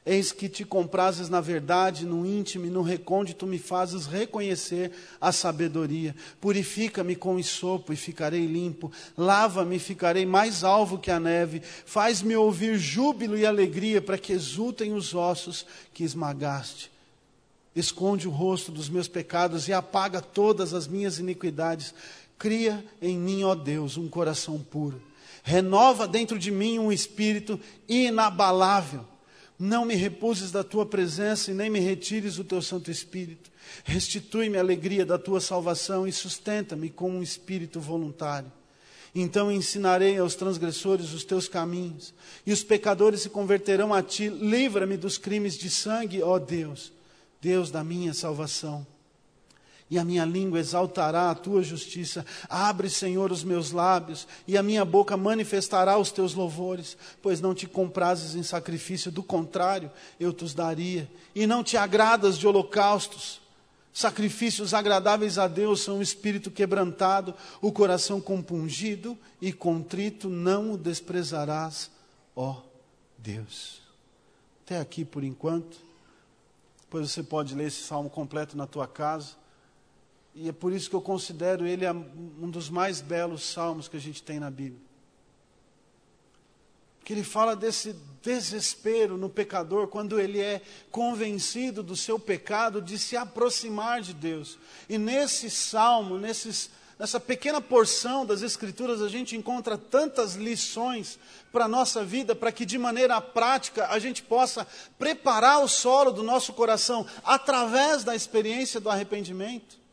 Eis que te comprases na verdade, no íntimo e no recôndito me fazes reconhecer a sabedoria. Purifica-me com esopo e ficarei limpo. Lava-me e ficarei mais alvo que a neve. Faz-me ouvir júbilo e alegria, para que exultem os ossos que esmagaste. Esconde o rosto dos meus pecados e apaga todas as minhas iniquidades. Cria em mim, ó Deus, um coração puro. Renova dentro de mim um espírito inabalável. Não me repuses da tua presença e nem me retires o teu Santo Espírito. Restitui-me a alegria da tua salvação e sustenta-me com um espírito voluntário. Então ensinarei aos transgressores os teus caminhos, e os pecadores se converterão a ti. Livra-me dos crimes de sangue, ó Deus, Deus da minha salvação. E a minha língua exaltará a tua justiça. Abre, Senhor, os meus lábios, e a minha boca manifestará os teus louvores. Pois não te comprases em sacrifício, do contrário, eu te os daria. E não te agradas de holocaustos. Sacrifícios agradáveis a Deus são o espírito quebrantado, o coração compungido e contrito, não o desprezarás, ó Deus. Até aqui por enquanto. Depois você pode ler esse salmo completo na tua casa. E é por isso que eu considero ele um dos mais belos salmos que a gente tem na Bíblia. Porque ele fala desse desespero no pecador, quando ele é convencido do seu pecado, de se aproximar de Deus. E nesse salmo, nesses, nessa pequena porção das Escrituras, a gente encontra tantas lições para a nossa vida, para que de maneira prática a gente possa preparar o solo do nosso coração, através da experiência do arrependimento.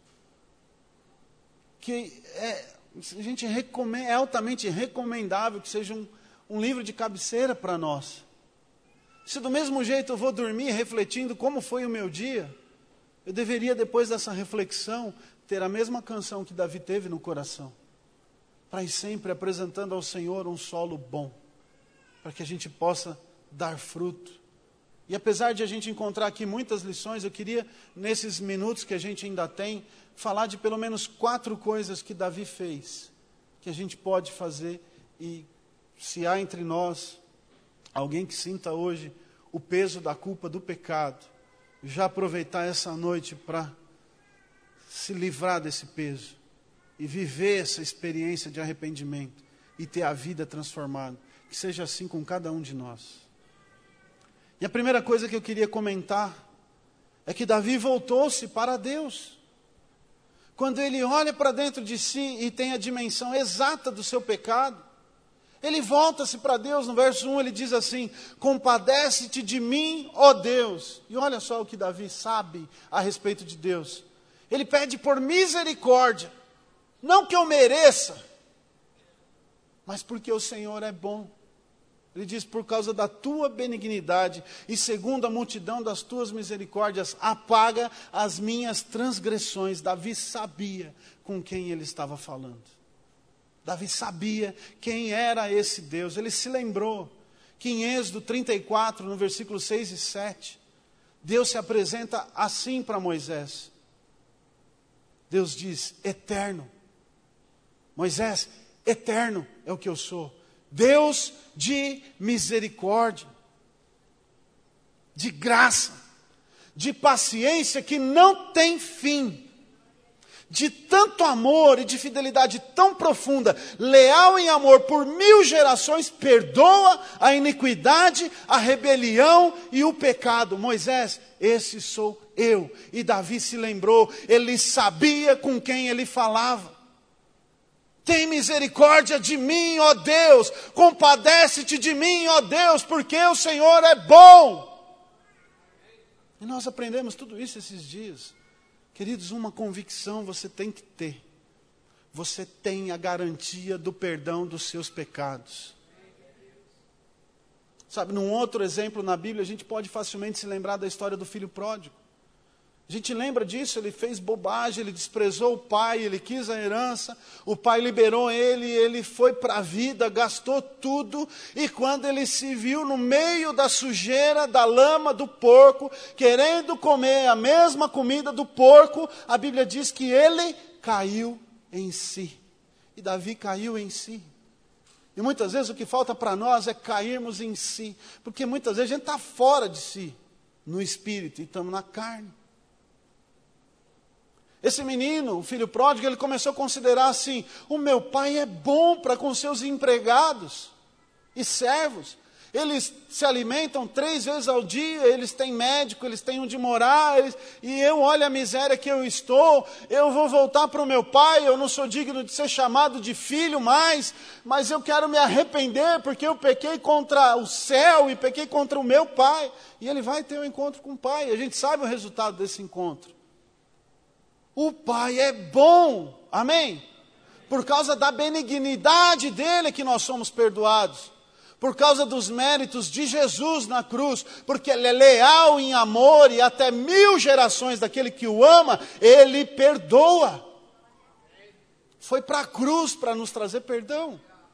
Que é, a gente recomenda, é altamente recomendável que seja um, um livro de cabeceira para nós. Se do mesmo jeito eu vou dormir refletindo como foi o meu dia, eu deveria, depois dessa reflexão, ter a mesma canção que Davi teve no coração, para ir sempre apresentando ao Senhor um solo bom, para que a gente possa dar fruto. E apesar de a gente encontrar aqui muitas lições, eu queria, nesses minutos que a gente ainda tem, falar de pelo menos quatro coisas que Davi fez, que a gente pode fazer, e se há entre nós alguém que sinta hoje o peso da culpa do pecado, já aproveitar essa noite para se livrar desse peso e viver essa experiência de arrependimento e ter a vida transformada. Que seja assim com cada um de nós. E a primeira coisa que eu queria comentar é que Davi voltou-se para Deus. Quando ele olha para dentro de si e tem a dimensão exata do seu pecado, ele volta-se para Deus. No verso um ele diz assim: compadece-te de mim, ó Deus. E olha só o que Davi sabe a respeito de Deus. Ele pede por misericórdia, não que eu mereça, mas porque o Senhor é bom. Ele diz: por causa da tua benignidade e segundo a multidão das tuas misericórdias, apaga as minhas transgressões. Davi sabia com quem ele estava falando. Davi sabia quem era esse Deus. Ele se lembrou que em Êxodo trinta e quatro, no versículo seis e sete, Deus se apresenta assim para Moisés. Deus diz: eterno. Moisés, eterno é o que eu sou. Deus de misericórdia, de graça, de paciência que não tem fim, de tanto amor e de fidelidade tão profunda, leal em amor por mil gerações, perdoa a iniquidade, a rebelião e o pecado. Moisés, esse sou eu. E Davi se lembrou, ele sabia com quem ele falava. Tem misericórdia de mim, ó Deus, compadece-te de mim, ó Deus, porque o Senhor é bom. E nós aprendemos tudo isso esses dias. Queridos, uma convicção você tem que ter. Você tem a garantia do perdão dos seus pecados. Sabe, num outro exemplo na Bíblia, a gente pode facilmente se lembrar da história do filho pródigo. A gente lembra disso, ele fez bobagem, ele desprezou o pai, ele quis a herança, o pai liberou ele, ele foi para a vida, gastou tudo, e quando ele se viu no meio da sujeira, da lama do porco, querendo comer a mesma comida do porco, a Bíblia diz que ele caiu em si. E Davi caiu em si. E muitas vezes o que falta para nós é cairmos em si. Porque muitas vezes a gente está fora de si, no espírito, e estamos na carne. Esse menino, o filho pródigo, ele começou a considerar assim: o meu pai é bom para com seus empregados e servos. Eles se alimentam três vezes ao dia, eles têm médico, eles têm onde morar, eles, e eu olho a miséria que eu estou, eu vou voltar para o meu pai, eu não sou digno de ser chamado de filho mais, mas eu quero me arrepender porque eu pequei contra o céu e pequei contra o meu pai. E ele vai ter um encontro com o pai, a gente sabe o resultado desse encontro. O pai é bom, amém? Por causa da benignidade dele que nós somos perdoados. Por causa dos méritos de Jesus na cruz, porque Ele é leal em amor e até mil gerações daquele que o ama, Ele perdoa. Foi para a cruz para nos trazer perdão.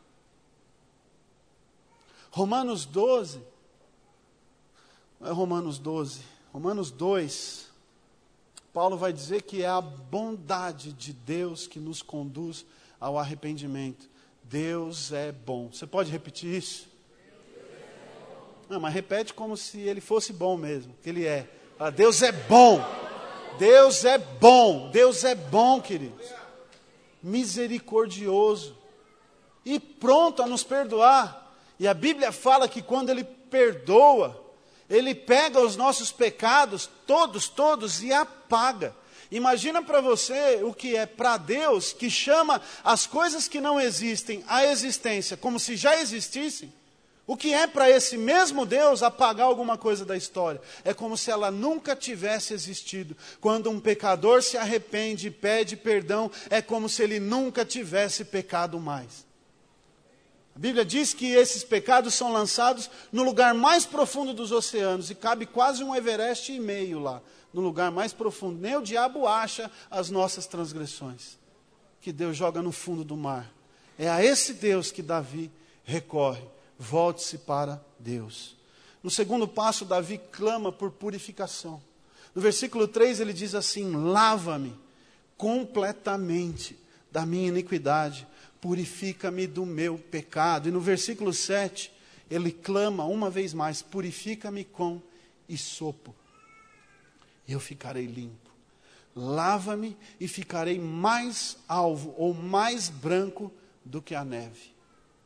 Romanos doze, não é Romanos doze, Romanos dois, Paulo vai dizer que é a bondade de Deus que nos conduz ao arrependimento. Deus é bom. Você pode repetir isso? Não, mas repete como se ele fosse bom mesmo, que ele é. Ah, Deus é bom. Deus é bom. Deus é bom, queridos. Misericordioso. E pronto a nos perdoar. E a Bíblia fala que quando Ele perdoa, Ele pega os nossos pecados, todos, todos, e apaga. Imagina para você o que é para Deus, que chama as coisas que não existem à existência, como se já existissem. O que é para esse mesmo Deus apagar alguma coisa da história? É como se ela nunca tivesse existido. Quando um pecador se arrepende e pede perdão, é como se ele nunca tivesse pecado mais. A Bíblia diz que esses pecados são lançados no lugar mais profundo dos oceanos, e cabe quase um Everest e meio lá, no lugar mais profundo. Nem o diabo acha as nossas transgressões, que Deus joga no fundo do mar. É a esse Deus que Davi recorre. Volte-se para Deus. No segundo passo, Davi clama por purificação. No versículo três ele diz assim: lava-me completamente da minha iniquidade, purifica-me do meu pecado. E no versículo sete ele clama uma vez mais: purifica-me com hisopo, e eu ficarei limpo. Lava-me e ficarei mais alvo ou mais branco do que a neve.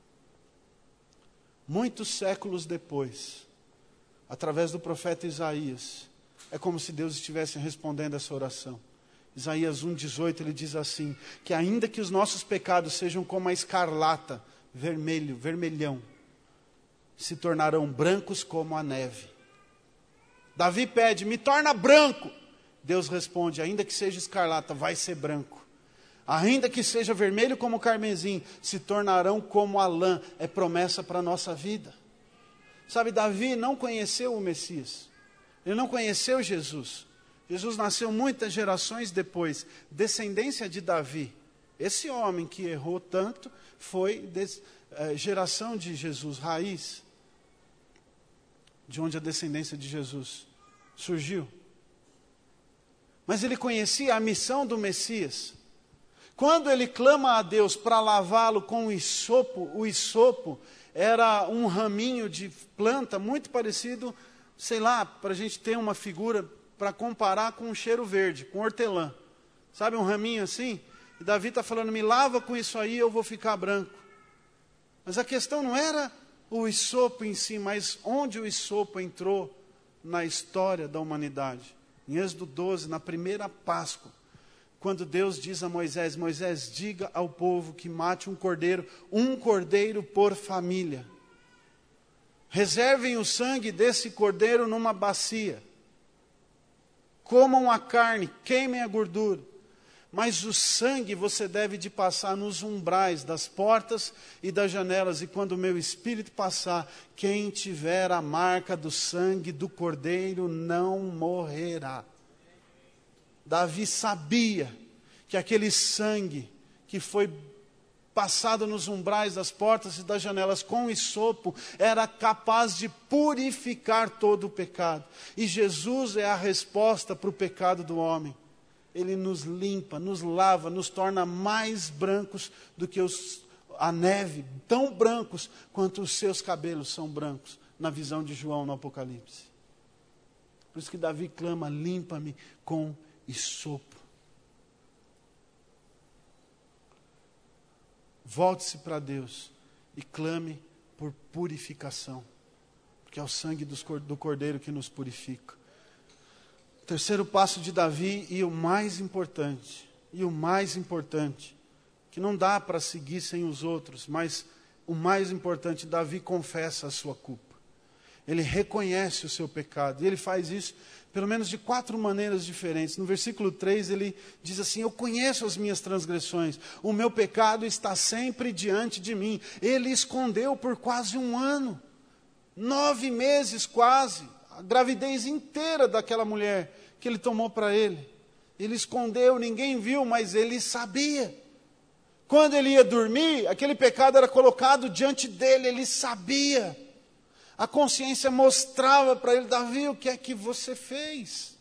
Muitos séculos depois, através do profeta Isaías, é como se Deus estivesse respondendo essa oração. Isaías um, dezoito, ele diz assim: que ainda que os nossos pecados sejam como a escarlata, vermelho, vermelhão, se tornarão brancos como a neve. Davi pede: me torna branco. Deus responde: ainda que seja escarlata, vai ser branco. Ainda que seja vermelho como o carmesim, se tornarão como a lã. É promessa para a nossa vida. Sabe, Davi não conheceu o Messias. Ele não conheceu Jesus. Jesus nasceu muitas gerações depois. Descendência de Davi. Esse homem que errou tanto foi des, é, geração de Jesus, raiz. De onde a descendência de Jesus surgiu. Mas ele conhecia a missão do Messias. Quando ele clama a Deus para lavá-lo com o hisopo, o hisopo era um raminho de planta muito parecido, sei lá, para a gente ter uma figura para comparar com um cheiro verde, com hortelã. Sabe, um raminho assim? E Davi está falando: me lava com isso aí, eu vou ficar branco. Mas a questão não era o hisopo em si, mas onde o hisopo entrou na história da humanidade. Em Êxodo doze, na primeira Páscoa, quando Deus diz a Moisés: Moisés, diga ao povo que mate um cordeiro, um cordeiro por família. Reservem o sangue desse cordeiro numa bacia. Comam a carne, queimem a gordura. Mas o sangue você deve de passar nos umbrais das portas e das janelas. E quando o meu espírito passar, quem tiver a marca do sangue do cordeiro não morrerá. Davi sabia que aquele sangue que foi passado nos umbrais das portas e das janelas com hisopo era capaz de purificar todo o pecado. E Jesus é a resposta para o pecado do homem. Ele nos limpa, nos lava, nos torna mais brancos do que os, a neve, tão brancos quanto os seus cabelos são brancos, na visão de João no Apocalipse. Por isso que Davi clama, limpa-me com hisopo. Volte-se para Deus e clame por purificação, porque é o sangue do Cordeiro que nos purifica. O terceiro passo de Davi, e o mais importante, e o mais importante, que não dá para seguir sem os outros, mas o mais importante, Davi confessa a sua culpa. Ele reconhece o seu pecado, e ele faz isso pelo menos de quatro maneiras diferentes. No versículo três ele diz assim, eu conheço as minhas transgressões, o meu pecado está sempre diante de mim. Ele escondeu por quase um ano, nove meses quase, a gravidez inteira daquela mulher que ele tomou para ele. Ele escondeu, ninguém viu, mas ele sabia. Quando ele ia dormir, aquele pecado era colocado diante dele, ele sabia. A consciência mostrava para ele, Davi, o que é que você fez?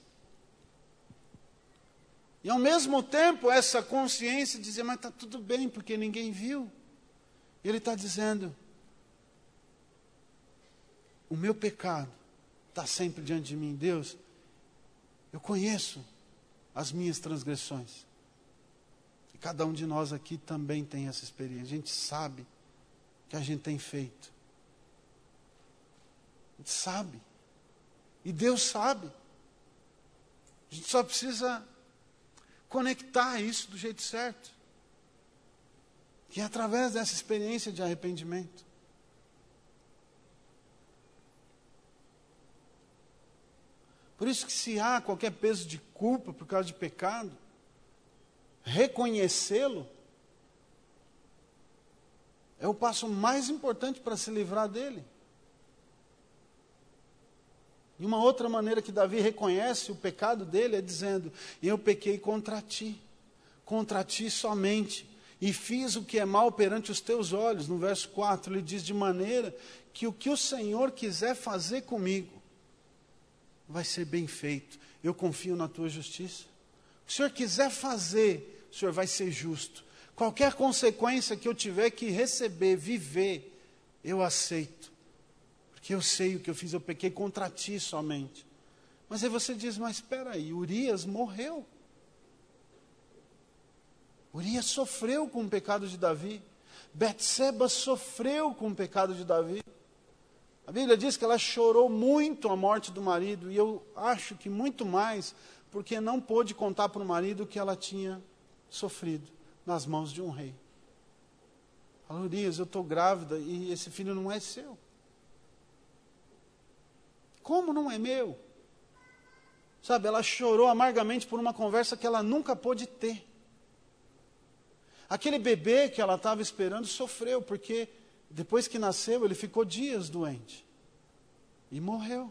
E ao mesmo tempo, essa consciência dizia, mas está tudo bem, porque ninguém viu. E ele está dizendo, o meu pecado está sempre diante de mim. Deus, eu conheço as minhas transgressões. E cada um de nós aqui também tem essa experiência. A gente sabe que a gente tem feito. A gente sabe. E Deus sabe. A gente só precisa conectar isso do jeito certo. Que é através dessa experiência de arrependimento. Por isso que se há qualquer peso de culpa por causa de pecado, reconhecê-lo é o passo mais importante para se livrar dele. E uma outra maneira que Davi reconhece o pecado dele é dizendo, eu pequei contra ti, contra ti somente, e fiz o que é mal perante os teus olhos. No verso quatro ele diz, de maneira que o que o Senhor quiser fazer comigo, vai ser bem feito. Eu confio na tua justiça. O que o Senhor quiser fazer, o Senhor vai ser justo. Qualquer consequência que eu tiver que receber, viver, eu aceito. Porque eu sei o que eu fiz, eu pequei contra ti somente. Mas aí você diz, mas espera aí, Urias morreu. Urias sofreu com o pecado de Davi. Betseba sofreu com o pecado de Davi. A Bíblia diz que ela chorou muito a morte do marido, e eu acho que muito mais, porque não pôde contar para o marido que ela tinha sofrido nas mãos de um rei. Falou, Urias, eu estou grávida e esse filho não é seu. Como não é meu? Sabe, ela chorou amargamente por uma conversa que ela nunca pôde ter. Aquele bebê que ela estava esperando sofreu, porque depois que nasceu, ele ficou dias doente. E morreu.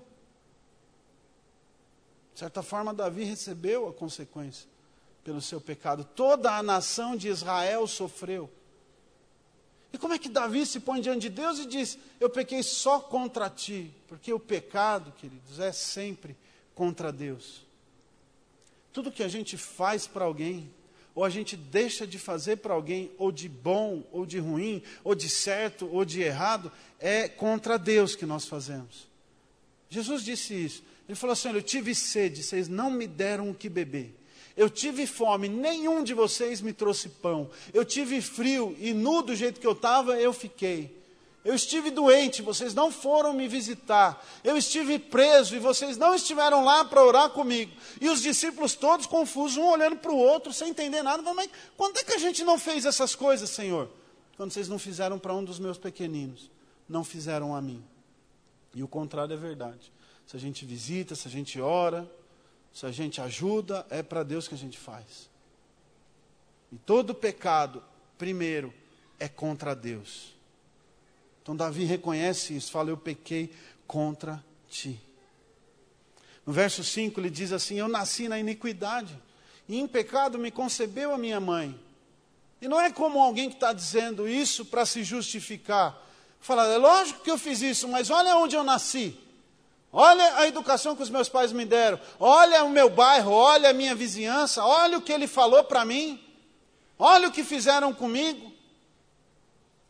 De certa forma, Davi recebeu a consequência pelo seu pecado. Toda a nação de Israel sofreu. E como é que Davi se põe diante de Deus e diz, eu pequei só contra ti? Porque o pecado, queridos, é sempre contra Deus. Tudo que a gente faz para alguém, ou a gente deixa de fazer para alguém, ou de bom, ou de ruim, ou de certo, ou de errado, é contra Deus que nós fazemos. Jesus disse isso. Ele falou assim, olha, eu tive sede, vocês não me deram o que beber. Eu tive fome, nenhum de vocês me trouxe pão. Eu tive frio e nu do jeito que eu estava, eu fiquei. Eu estive doente, vocês não foram me visitar. Eu estive preso e vocês não estiveram lá para orar comigo. E os discípulos todos confusos, um olhando para o outro, sem entender nada. Mas quando é que a gente não fez essas coisas, Senhor? Quando vocês não fizeram para um dos meus pequeninos, não fizeram a mim. E o contrário é verdade. Se a gente visita, se a gente ora, se a gente ajuda, é para Deus que a gente faz. E todo pecado, primeiro, é contra Deus. Então Davi reconhece isso, fala, eu pequei contra ti. No verso cinco ele diz assim, eu nasci na iniquidade, e em pecado me concebeu a minha mãe. E não é como alguém que está dizendo isso para se justificar. Fala, é lógico que eu fiz isso, mas olha onde eu nasci. Olha a educação que os meus pais me deram. Olha o meu bairro, olha a minha vizinhança, olha o que ele falou para mim. Olha o que fizeram comigo.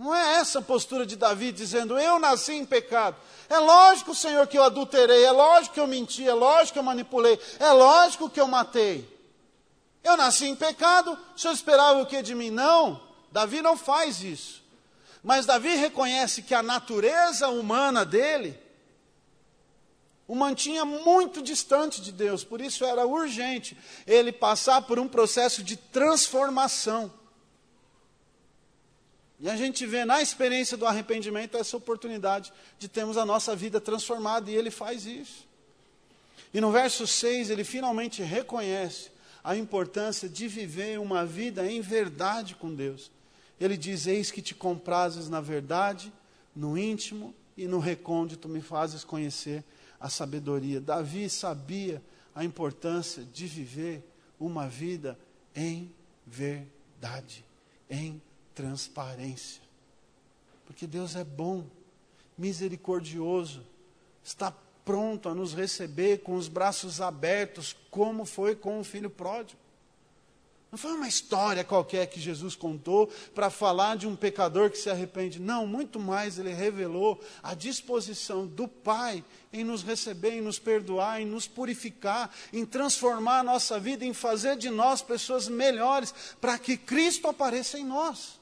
Não é essa a postura de Davi dizendo, eu nasci em pecado. É lógico, Senhor, que eu adulterei, é lógico que eu menti, é lógico que eu manipulei, é lógico que eu matei. Eu nasci em pecado, o Senhor esperava o que de mim? Não, Davi não faz isso. Mas Davi reconhece que a natureza humana dele o mantinha muito distante de Deus, por isso era urgente ele passar por um processo de transformação. E a gente vê na experiência do arrependimento essa oportunidade de termos a nossa vida transformada, e ele faz isso. E no verso seis, ele finalmente reconhece a importância de viver uma vida em verdade com Deus. Ele diz, eis que te comprases na verdade, no íntimo e no recôndito me fazes conhecer a sabedoria. Davi sabia a importância de viver uma vida em verdade, em transparência. Porque Deus é bom, misericordioso, está pronto a nos receber com os braços abertos, como foi com o filho pródigo. Não foi uma história qualquer que Jesus contou para falar de um pecador que se arrepende. Não, muito mais, ele revelou a disposição do Pai em nos receber, em nos perdoar, em nos purificar, em transformar a nossa vida, em fazer de nós pessoas melhores, para que Cristo apareça em nós.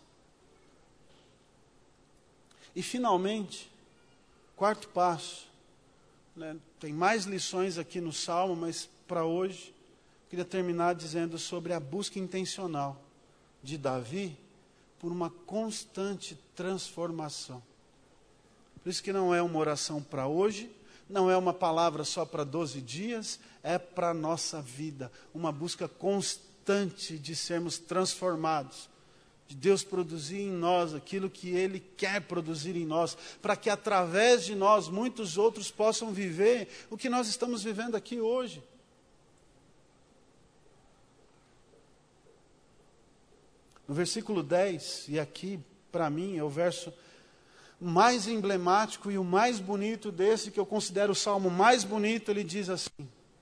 E finalmente, quarto passo, né, tem mais lições aqui no Salmo, mas para hoje, queria terminar dizendo sobre a busca intencional de Davi por uma constante transformação. Por isso que não é uma oração para hoje, não é uma palavra só para doze dias, é para a nossa vida. Uma busca constante de sermos transformados, de Deus produzir em nós aquilo que Ele quer produzir em nós, para que através de nós muitos outros possam viver o que nós estamos vivendo aqui hoje. No versículo dez, e aqui para mim é o verso mais emblemático e o mais bonito desse, que eu considero o salmo mais bonito, ele diz assim.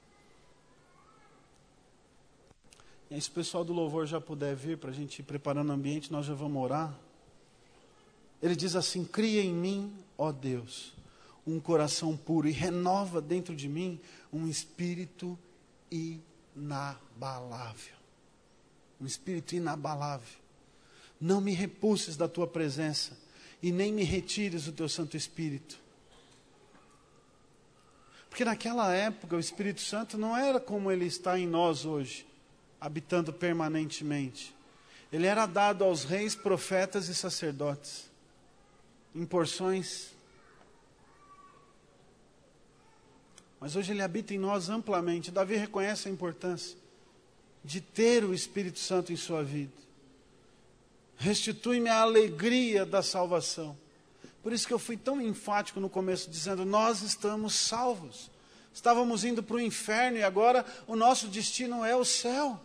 E aí, se o pessoal do louvor já puder vir para a gente ir preparando o ambiente, nós já vamos orar. Ele diz assim, cria em mim, ó Deus, um coração puro e renova dentro de mim um espírito inabalável. Um espírito inabalável. Não me repulses da tua presença e nem me retires o teu Santo Espírito. Porque naquela época o Espírito Santo não era como ele está em nós hoje, habitando permanentemente. Ele era dado aos reis, profetas e sacerdotes, em porções. Mas hoje ele habita em nós amplamente. Davi reconhece a importância de ter o Espírito Santo em sua vida. Restitui-me a alegria da salvação. Por isso que eu fui tão enfático no começo, dizendo, nós estamos salvos. Estávamos indo para o inferno e agora o nosso destino é o céu.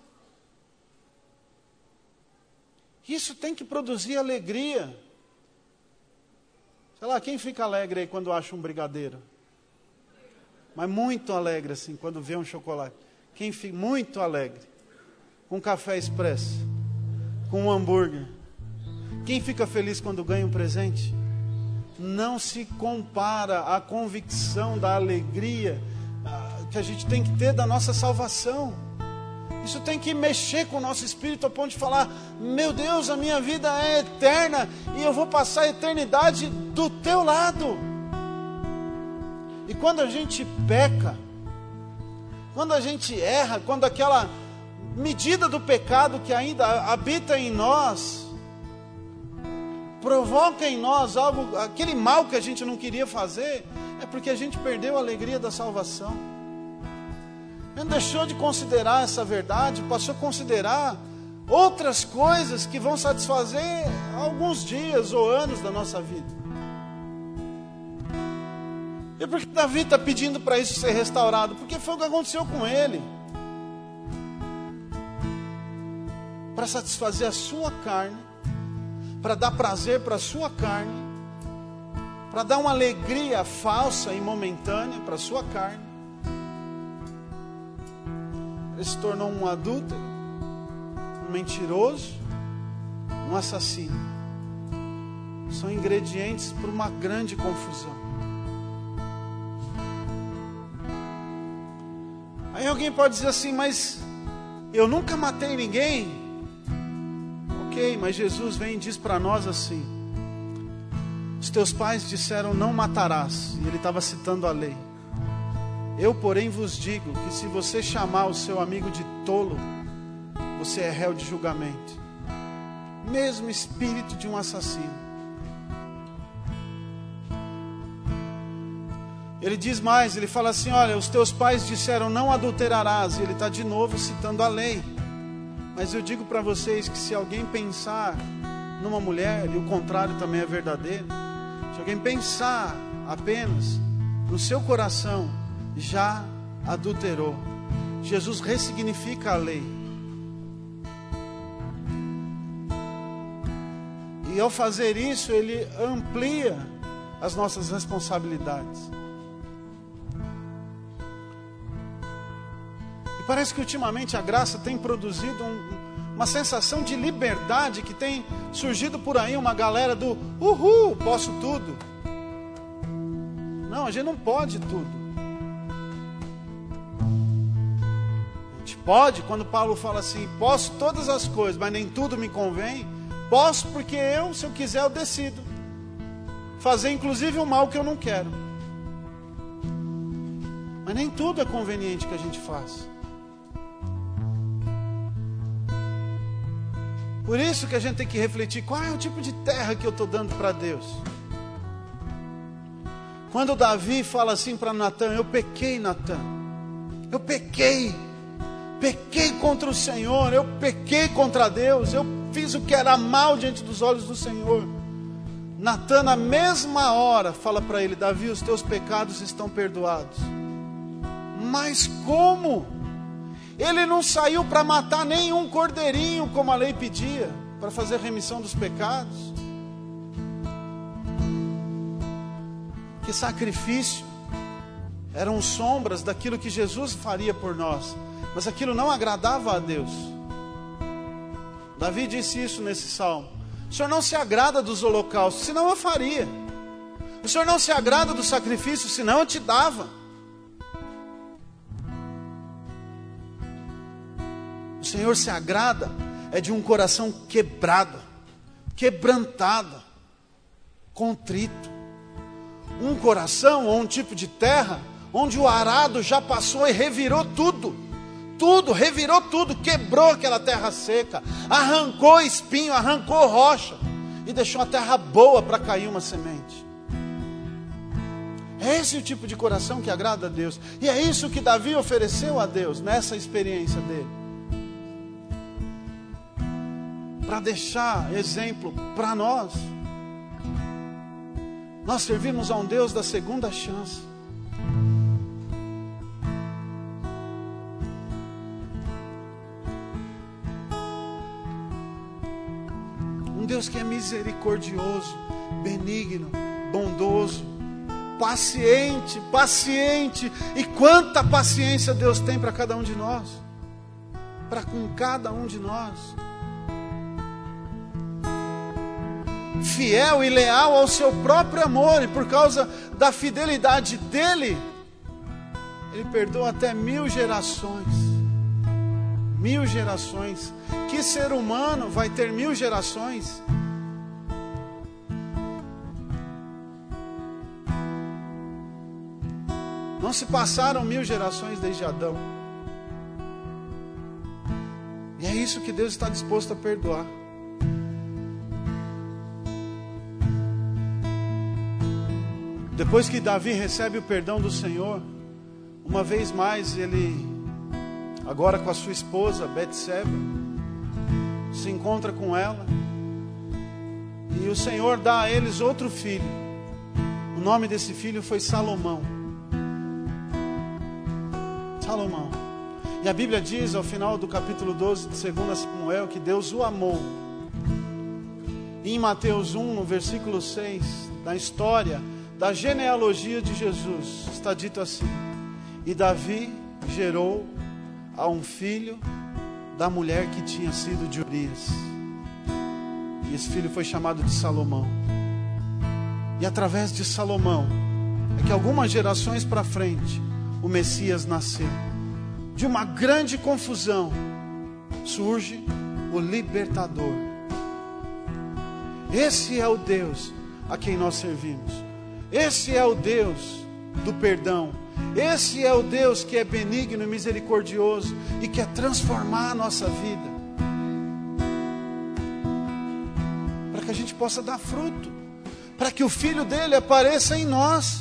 Isso tem que produzir alegria. Sei lá, quem fica alegre aí quando acha um brigadeiro? Mas muito alegre assim, quando vê um chocolate. Quem fica muito alegre? Com café expresso, com um hambúrguer. Quem fica feliz quando ganha um presente? Não se compara à convicção da alegria que a gente tem que ter da nossa salvação. Isso tem que mexer com o nosso espírito ao ponto de falar, meu Deus, a minha vida é eterna e eu vou passar a eternidade do teu lado. E quando a gente peca, quando a gente erra, quando aquela medida do pecado que ainda habita em nós provoca em nós algo, aquele mal que a gente não queria fazer, é porque a gente perdeu a alegria da salvação. A gente deixou de considerar essa verdade, passou a considerar outras coisas que vão satisfazer alguns dias ou anos da nossa vida. E por que Davi está pedindo para isso ser restaurado? Porque foi o que aconteceu com ele. Para satisfazer a sua carne, para dar prazer para a sua carne, para dar uma alegria falsa e momentânea para a sua carne. Ele se tornou um adúltero, um mentiroso, um assassino. são ingredientes para uma grande confusão. Aí alguém pode dizer assim, mas eu nunca matei ninguém. Ok, mas Jesus vem e diz para nós assim: os teus pais disseram não matarás, e ele estava citando a lei. Eu, porém, vos digo que se você chamar o seu amigo de tolo, você é réu de julgamento. Mesmo espírito de um assassino. Ele diz mais, ele fala assim, olha, os teus pais disseram não adulterarás, e ele está de novo citando a lei. Mas eu digo para vocês que se alguém pensar numa mulher, e o contrário também é verdadeiro, se alguém pensar apenas no seu coração, já adulterou. Jesus ressignifica a lei. E ao fazer isso, ele amplia as nossas responsabilidades. E parece que ultimamente a graça tem produzido um, uma sensação de liberdade que tem surgido por aí, uma galera do uhul, posso tudo. Não, a gente não pode tudo. A gente pode, quando Paulo fala assim, posso todas as coisas, mas nem tudo me convém. Posso porque eu, se eu quiser, eu decido fazer inclusive o mal que eu não quero. Mas nem tudo é conveniente que a gente faça. Por isso que a gente tem que refletir qual é o tipo de terra que eu estou dando para Deus. Quando Davi fala assim para Natan, eu pequei, Natan, eu pequei, pequei contra o Senhor, eu pequei contra Deus, eu fiz o que era mal diante dos olhos do Senhor. Natan, na mesma hora, fala para ele, Davi, os teus pecados estão perdoados. Mas como? Ele não saiu para matar nenhum cordeirinho, como a lei pedia, para fazer remissão dos pecados. Que sacrifício eram sombras daquilo que Jesus faria por nós, mas aquilo não agradava a Deus. Davi disse isso nesse salmo: o Senhor não se agrada dos holocaustos, senão eu faria. O Senhor não se agrada do sacrifício, senão eu te dava. O Senhor se agrada é de um coração quebrado, quebrantado, contrito. Um coração ou um tipo de terra onde o arado já passou e revirou tudo. Tudo, revirou tudo, quebrou aquela terra seca, arrancou espinho, arrancou rocha e deixou a terra boa para cair uma semente. É esse o tipo de coração que agrada a Deus. E é isso que Davi ofereceu a Deus nessa experiência dele. Para deixar exemplo para nós. Nós servimos a um Deus da segunda chance. Um Deus que é misericordioso, benigno, bondoso, paciente, paciente. E quanta paciência Deus tem para cada um de nós. Para com cada um de nós. Fiel e leal ao seu próprio amor, e por causa da fidelidade dele, ele perdoa até mil gerações. Mil gerações. Que ser humano vai ter mil gerações? Não se passaram mil gerações desde Adão. E é isso que Deus está disposto a perdoar. Depois que Davi recebe o perdão do Senhor, uma vez mais ele, agora com a sua esposa Betseba, se encontra com ela, e o Senhor dá a eles outro filho. O nome desse filho foi Salomão. Salomão. E a Bíblia diz ao final do capítulo doze de Segunda Samuel que Deus o amou. E em Mateus um, no versículo seis, na história da genealogia de Jesus, está dito assim: e Davi gerou a um filho da mulher que tinha sido de Urias, e esse filho foi chamado de Salomão. E através de Salomão, é que algumas gerações para frente, o Messias nasceu. De uma grande confusão, surge o libertador. Esse é o Deus a quem nós servimos. Esse é o Deus do perdão. Esse é o Deus que é benigno e misericordioso e quer transformar a nossa vida, para que a gente possa dar fruto, para que o Filho dele apareça em nós.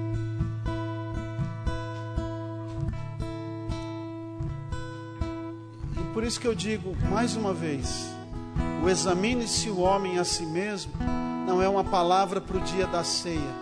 E por isso que eu digo mais uma vez, o examine-se o homem a si mesmo não é uma palavra para o dia da ceia.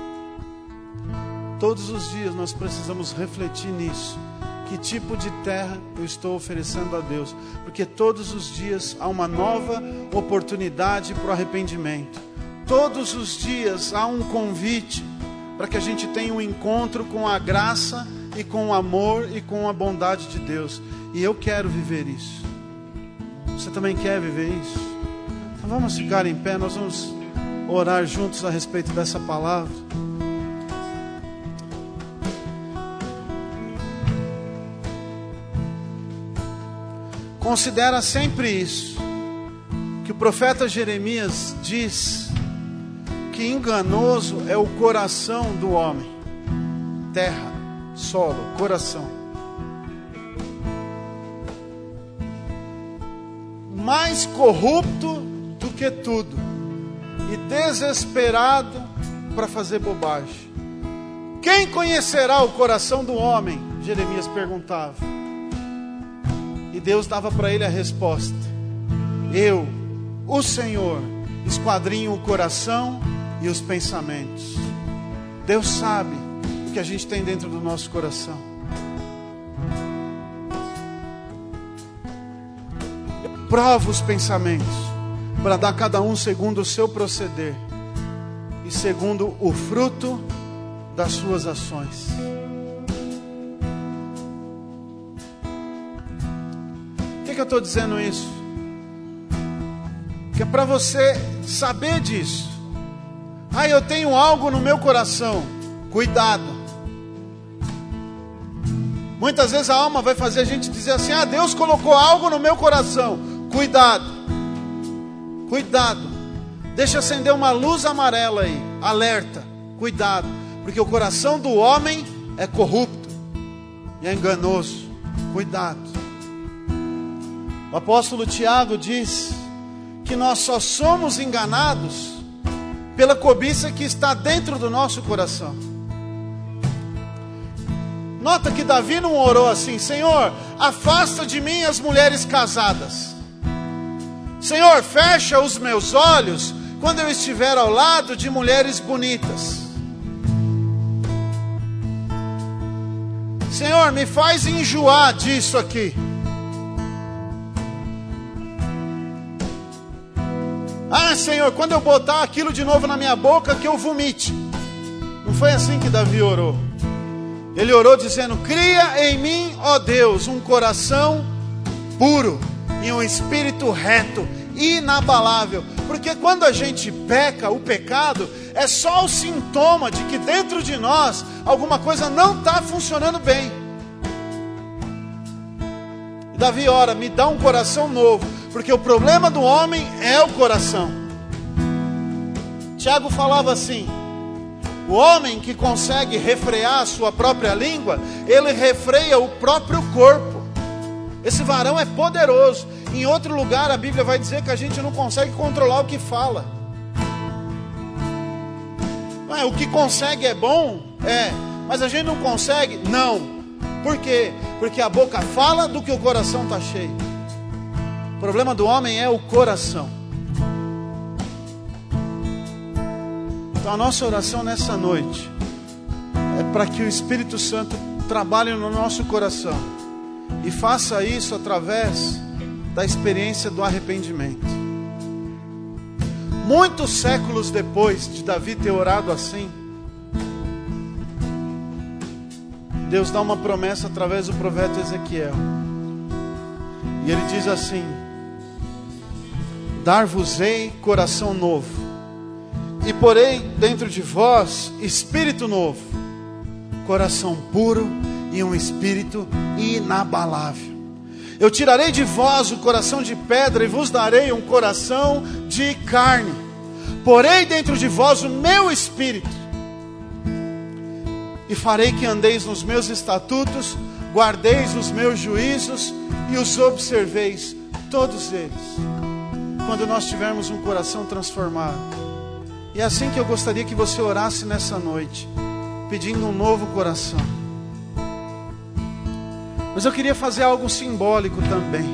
Todos os dias nós precisamos refletir nisso. Que tipo de terra eu estou oferecendo a Deus? Porque todos os dias há uma nova oportunidade para o arrependimento. Todos os dias há um convite para que a gente tenha um encontro com a graça e com o amor e com a bondade de Deus. E eu quero viver isso. Você também quer viver isso? Então vamos ficar em pé, nós vamos orar juntos a respeito dessa palavra. Considera sempre isso, que o profeta Jeremias diz que enganoso é o coração do homem. Terra, solo, coração. Mais corrupto do que tudo e desesperado para fazer bobagem. Quem conhecerá o coração do homem? Jeremias perguntava. E Deus dava para ele a resposta: eu, o Senhor, esquadrinho o coração e os pensamentos. Deus sabe o que a gente tem dentro do nosso coração. Eu provo os pensamentos para dar a cada um segundo o seu proceder e segundo o fruto das suas ações. Por que eu estou dizendo isso? Que é para você saber disso. Ah, eu tenho algo no meu coração. Cuidado. Muitas vezes a alma vai fazer a gente dizer assim: ah, Deus colocou algo no meu coração. Cuidado. Cuidado. Deixa acender uma luz amarela aí. Alerta. Cuidado. Porque o coração do homem é corrupto e é enganoso. Cuidado. O apóstolo Tiago diz que nós só somos enganados pela cobiça que está dentro do nosso coração. Nota que Davi não orou assim: Senhor, afasta de mim as mulheres casadas. Senhor, fecha os meus olhos quando eu estiver ao lado de mulheres bonitas. Senhor, me faz enjoar disso aqui. Ah, Senhor, quando eu botar aquilo de novo na minha boca, que eu vomite. Não foi assim que Davi orou. Ele orou dizendo: cria em mim, ó Deus, um coração puro e um espírito reto, inabalável. Porque quando a gente peca, o pecado é só o sintoma de que dentro de nós alguma coisa não está funcionando bem. E Davi ora: me dá um coração novo, porque o problema do homem é o coração. Tiago falava assim: o homem que consegue refrear a sua própria língua, ele refreia o próprio corpo. Esse varão é poderoso. Em outro lugar a Bíblia vai dizer que a gente não consegue controlar o que fala. Ah, o que consegue é bom? É. Mas a gente não consegue? Não. Por quê? Porque a boca fala do que o coração está cheio. O problema do homem é o coração. Então a nossa oração nessa noite é para que o Espírito Santo trabalhe no nosso coração e faça isso através da experiência do arrependimento. Muitos séculos depois de Davi ter orado assim, Deus dá uma promessa através do profeta Ezequiel. E ele diz assim: dar-vos-ei coração novo, E porei dentro de vós espírito novo, coração puro e um espírito inabalável. Eu tirarei de vós o coração de pedra e vos darei um coração de carne. Porei dentro de vós o meu espírito e farei que andeis nos meus estatutos, guardeis os meus juízos e os observeis, todos eles, quando nós tivermos um coração transformado. E é assim que eu gostaria que você orasse nessa noite, pedindo um novo coração. Mas eu queria fazer algo simbólico também.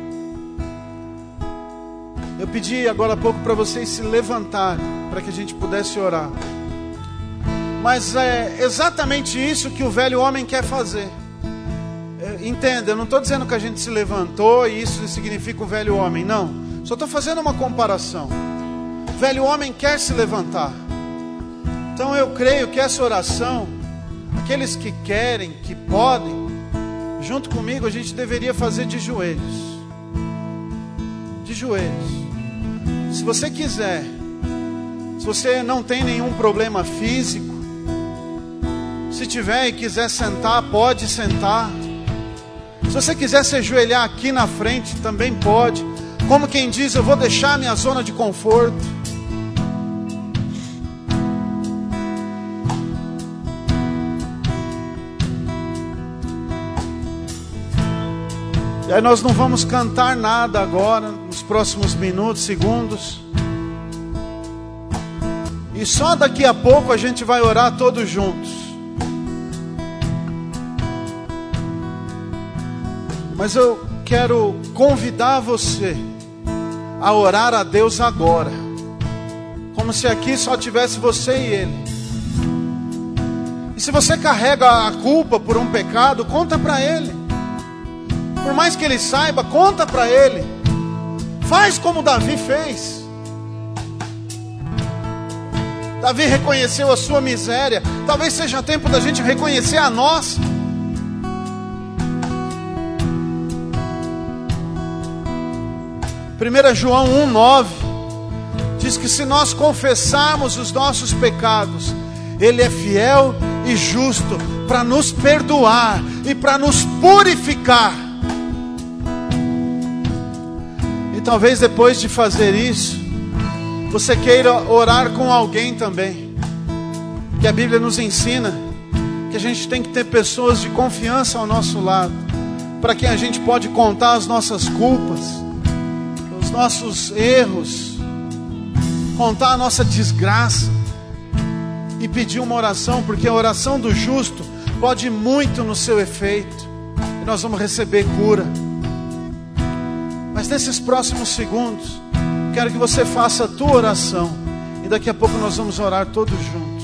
Eu pedi agora há pouco para vocês se levantarem, para que a gente pudesse orar. Mas é exatamente isso que o velho homem quer fazer. Entenda, eu não estou dizendo que a gente se levantou e isso significa o velho homem, não. Só estou fazendo uma comparação. O velho homem quer se levantar. Então eu creio que essa oração, aqueles que querem, que podem, junto comigo a gente deveria fazer de joelhos. De joelhos. Se você quiser, se você não tem nenhum problema físico, se tiver e quiser sentar, pode sentar. Se você quiser se ajoelhar aqui na frente, também pode. Como quem diz, eu vou deixar minha zona de conforto. E aí nós não vamos cantar nada agora, nos próximos minutos, segundos. E só daqui a pouco a gente vai orar todos juntos. Mas eu quero convidar você a orar a Deus agora, como se aqui só tivesse você e Ele. E se você carrega a culpa por um pecado, conta para Ele. Por mais que Ele saiba, conta para Ele. Faz como Davi fez. Davi reconheceu a sua miséria. Talvez seja tempo da gente reconhecer a nossa. primeiro João um, nove diz que se nós confessarmos os nossos pecados, Ele é fiel e justo para nos perdoar e para nos purificar. E talvez depois de fazer isso, você queira orar com alguém também. Que a Bíblia nos ensina que a gente tem que ter pessoas de confiança ao nosso lado, para quem a gente pode contar as nossas culpas, os nossos erros, contar a nossa desgraça e pedir uma oração, porque a oração do justo pode muito no seu efeito e nós vamos receber cura. Mas nesses próximos segundos, quero que você faça a tua oração e daqui a pouco nós vamos orar todos juntos.